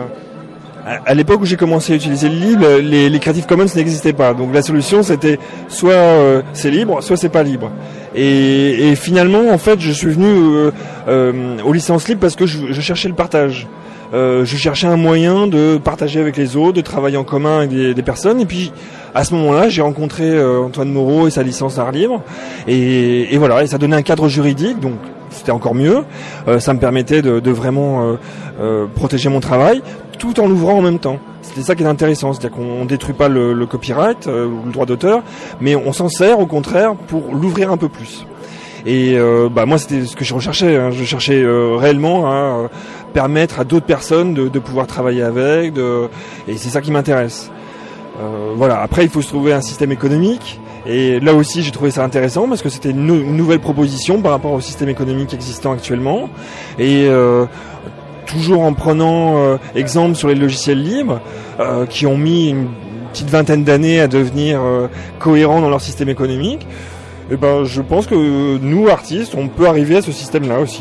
K: À l'époque où j'ai commencé à utiliser le libre, les, les Creative Commons n'existaient pas. Donc la solution c'était soit euh, c'est libre, soit c'est pas libre. Et, et finalement, en fait, je suis venu euh, euh, aux licences libres parce que je, je cherchais le partage. Euh, je cherchais un moyen de partager avec les autres, de travailler en commun avec des, des personnes. Et puis, à ce moment-là, j'ai rencontré euh, Antoine Moreau et sa licence art libre. Et, et voilà, et ça donnait un cadre juridique, donc c'était encore mieux. Euh, ça me permettait de, de vraiment euh, euh, protéger mon travail, tout en l'ouvrant en même temps. C'était ça qui est intéressant, c'est-à-dire qu'on ne détruit pas le, le copyright, euh, le droit d'auteur, mais on s'en sert au contraire pour l'ouvrir un peu plus. Et euh, bah moi c'était ce que je recherchais, hein. Je cherchais euh, réellement à euh, permettre à d'autres personnes de, de pouvoir travailler avec, de... et c'est ça qui m'intéresse. Euh, voilà. Après il faut se trouver un système économique Et là aussi, j'ai trouvé ça intéressant parce que c'était une, nou- une nouvelle proposition par rapport au système économique existant actuellement. Et euh, toujours en prenant euh, exemple sur les logiciels libres euh, qui ont mis une petite vingtaine d'années à devenir euh, cohérents dans leur système économique. Et ben, je pense que nous, artistes, on peut arriver à ce système-là aussi.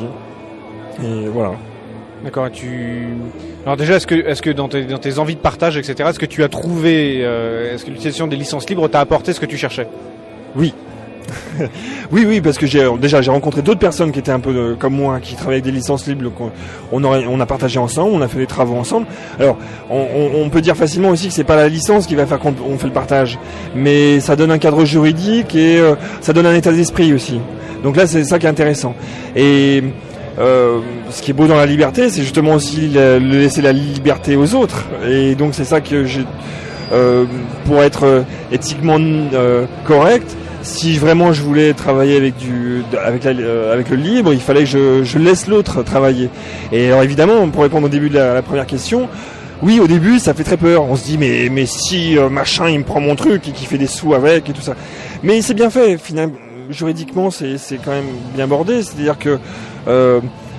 K: Et voilà.
L: D'accord. Tu. Alors déjà, est-ce que, est-ce que dans tes, dans tes envies de partage, et cetera, est-ce que tu as trouvé, euh, est-ce que l'utilisation des licences libres t'a apporté ce que tu cherchais ?
K: Oui. oui, oui, parce que j'ai déjà j'ai rencontré d'autres personnes qui étaient un peu de, comme moi, qui travaillaient avec des licences libres. qu'on- On, aurait, on a partagé ensemble, on a fait des travaux ensemble. Alors, on, on, on peut dire facilement aussi que c'est pas la licence qui va faire qu'on on fait le partage, mais ça donne un cadre juridique et euh, ça donne un état d'esprit aussi. Donc là, c'est ça qui est intéressant. Et euh, ce qui est beau dans la liberté, c'est justement aussi le, le laisser la liberté aux autres. Et donc c'est ça que j'ai, euh, pour être euh, éthiquement euh, correct. Si vraiment je voulais travailler avec du, avec, la, euh, avec le libre, il fallait que je, je laisse l'autre travailler. Et alors évidemment, pour répondre au début de la, la première question, oui, au début, ça fait très peur. On se dit, mais, mais si euh, machin, il me prend mon truc et qu'il fait des sous avec et tout ça. Mais c'est bien fait, finalement, juridiquement, c'est, c'est quand même bien bordé. C'est-à-dire que euh,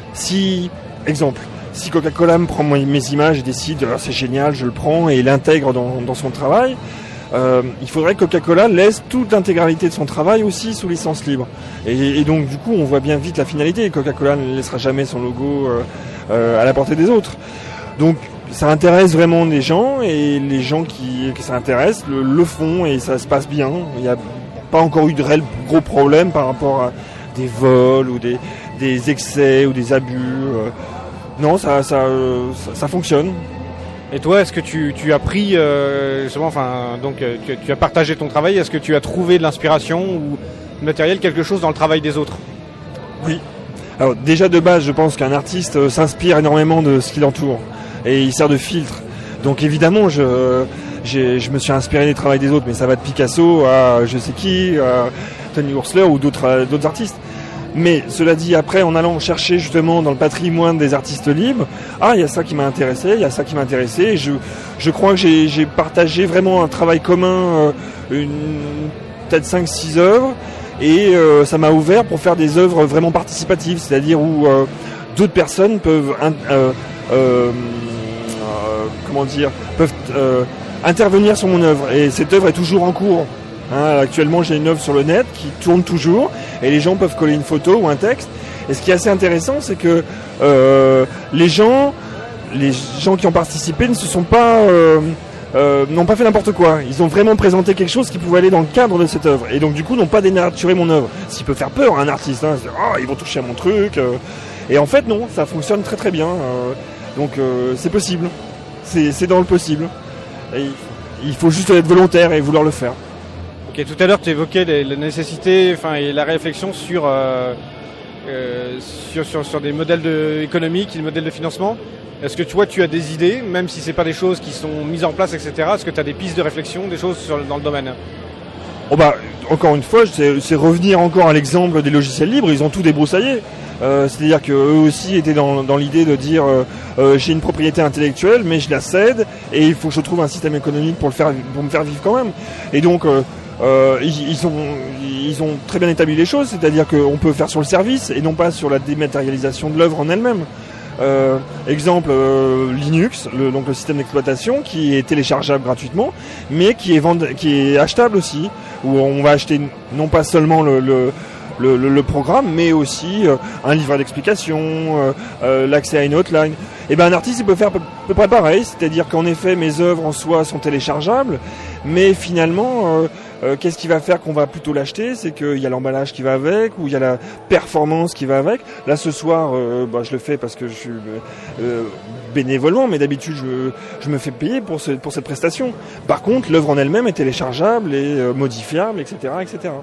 K: si, exemple, si Coca-Cola me prend mes images et décide, ah, c'est génial, je le prends et l'intègre dans, dans son travail, Euh, il faudrait que Coca-Cola laisse toute l'intégralité de son travail aussi sous licence libre. Et, et donc du coup, on voit bien vite la finalité. Coca-Cola ne laissera jamais son logo euh, euh, à la portée des autres. Donc ça intéresse vraiment les gens, et les gens qui, qui s'intéressent le, le font, et ça se passe bien. Il n'y a pas encore eu de réels gros problèmes par rapport à des vols ou des, des excès ou des abus. Euh, non, ça, ça, euh, ça, ça fonctionne.
L: Et toi, est-ce que tu, tu as pris, euh, justement, enfin, donc euh, tu, tu as partagé ton travail, est-ce que tu as trouvé de l'inspiration ou du matériel, quelque chose dans le travail des autres ?
K: Oui. Alors déjà de base, je pense qu'un artiste euh, s'inspire énormément de ce qui l'entoure, et il sert de filtre. Donc évidemment, je, j'ai, je me suis inspiré des travaux des autres, mais ça va de Picasso à je sais qui, à Tony Horsler ou d'autres, euh, d'autres artistes. Mais cela dit, après, en allant chercher justement dans le patrimoine des artistes libres, ah, il y a ça qui m'a intéressé, il y a ça qui m'a intéressé, et je, je crois que j'ai, j'ai partagé vraiment un travail commun, euh, une, peut-être cinq six œuvres, et euh, ça m'a ouvert pour faire des œuvres vraiment participatives, c'est-à-dire où euh, d'autres personnes peuvent, euh, euh, euh, comment dire, peuvent euh, intervenir sur mon œuvre, et cette œuvre est toujours en cours. Hein, actuellement, j'ai une œuvre sur le net qui tourne toujours, et les gens peuvent coller une photo ou un texte. Et ce qui est assez intéressant, c'est que euh, les gens, les gens qui ont participé ne se sont pas, euh, euh, n'ont pas fait n'importe quoi. Ils ont vraiment présenté quelque chose qui pouvait aller dans le cadre de cette œuvre, et donc du coup n'ont pas dénaturé mon œuvre. Ce qui peut faire peur à un artiste. Hein, c'est, oh, ils vont toucher à mon truc. Euh, et en fait, non, ça fonctionne très très bien. Euh, donc euh, c'est possible. C'est, c'est dans le possible. Et il faut juste être volontaire et vouloir le faire.
L: Ok, tout à l'heure tu évoquais les, la nécessité, enfin, et la réflexion sur, euh, euh, sur, sur, sur des modèles de, économiques, des modèles de financement. Est-ce que tu vois, tu as des idées, même si c'est pas des choses qui sont mises en place, et cetera. Est-ce que tu as des pistes de réflexion, des choses sur, dans le domaine ?
K: Oh bah, encore une fois, c'est, c'est revenir encore à l'exemple des logiciels libres. Ils ont tout débroussaillé. Euh, c'est-à-dire qu'eux aussi étaient dans, dans l'idée de dire euh, euh, j'ai une propriété intellectuelle, mais je la cède, et il faut que je trouve un système économique pour le faire, pour me faire vivre quand même. Et donc euh, Euh, ils, ils, ont, ils ont très bien établi les choses, c'est-à-dire qu'on peut faire sur le service et non pas sur la dématérialisation de l'œuvre en elle-même. Euh, exemple, euh, Linux, le, donc le système d'exploitation qui est téléchargeable gratuitement, mais qui est, vend- qui est achetable aussi, où on va acheter non pas seulement le, le Le, le, le programme, mais aussi euh, un livret d'explication, euh, euh, l'accès à une hotline. Et ben un artiste il peut faire à peu, peu près pareil, c'est-à-dire qu'en effet mes œuvres en soi sont téléchargeables, mais finalement euh, euh, qu'est-ce qui va faire qu'on va plutôt l'acheter, c'est qu'il y a l'emballage qui va avec, ou il y a la performance qui va avec. Là ce soir, euh, bah, je le fais parce que je suis euh, bénévolement, mais d'habitude je, je me fais payer pour, ce, pour cette prestation. Par contre, l'œuvre en elle-même est téléchargeable et euh, modifiable, et cetera, et cetera.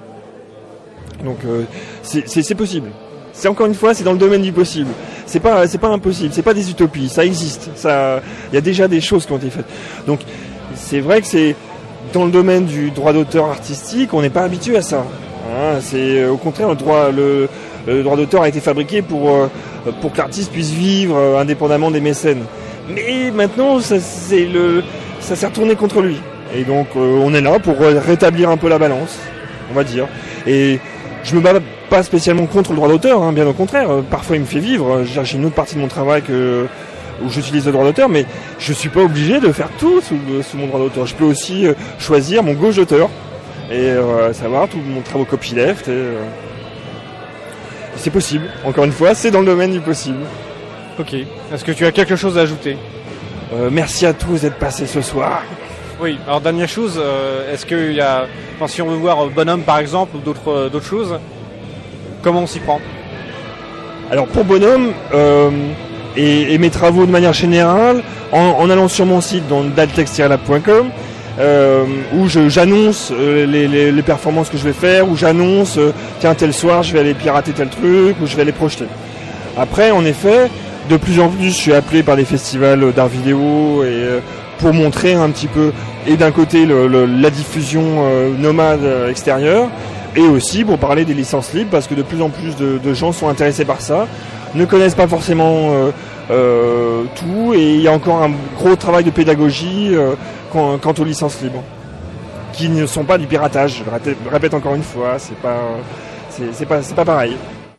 K: Donc euh, c'est, c'est, c'est possible. C'est encore une fois, c'est dans le domaine du possible. C'est pas, c'est pas impossible. C'est pas des utopies. Ça existe. Ça, il y a déjà des choses qui ont été faites. Donc c'est vrai que c'est dans le domaine du droit d'auteur artistique, on n'est pas habitué à ça. Hein, c'est au contraire le droit, le, le droit d'auteur a été fabriqué pour euh, pour que l'artiste puisse vivre euh, indépendamment des mécènes. Mais maintenant, ça, c'est le, ça s'est retourné contre lui. Et donc euh, on est là pour rétablir un peu la balance. on va dire. Et je me bats pas spécialement contre le droit d'auteur, hein, bien au contraire. Parfois, il me fait vivre. J'ai une autre partie de mon travail que, où j'utilise le droit d'auteur, mais je suis pas obligé de faire tout sous, sous mon droit d'auteur. Je peux aussi euh, choisir mon gauche d'auteur et euh, savoir tout mon travail copyleft. Et, euh, c'est possible. Encore une fois, c'est dans le domaine du possible.
L: Ok. Est-ce que tu as quelque chose à ajouter ?
K: euh, Merci à tous d'être passés ce soir.
L: Oui. Alors dernière chose, euh, est-ce qu'il y a, enfin, si on veut voir Bonhomme par exemple ou d'autres euh, d'autres choses, comment on s'y prend ?
K: Alors pour Bonhomme euh, et, et mes travaux de manière générale, en, en allant sur mon site dans daltex tiret lab point com, euh, où je, j'annonce euh, les, les, les performances que je vais faire, où j'annonce euh, tiens tel soir je vais aller pirater tel truc, ou je vais aller projeter. Après en effet, de plus en plus je suis appelé par des festivals d'art vidéo et euh, pour montrer un petit peu, et d'un côté le, le, la diffusion euh, nomade euh, extérieure, et aussi pour parler des licences libres, parce que de plus en plus de, de gens sont intéressés par ça, ne connaissent pas forcément euh, euh, tout, et il y a encore un gros travail de pédagogie euh, quant, quant aux licences libres, qui ne sont pas du piratage. Je répète, répète encore une fois, c'est pas, c'est, c'est pas, c'est pas pareil.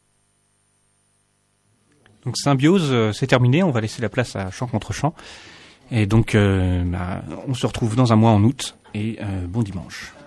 C: Donc Symbiose, euh, c'est terminé, on va laisser la place à Chant contre Chant. Et donc, euh, bah, on se retrouve dans un mois en août, et euh, bon dimanche.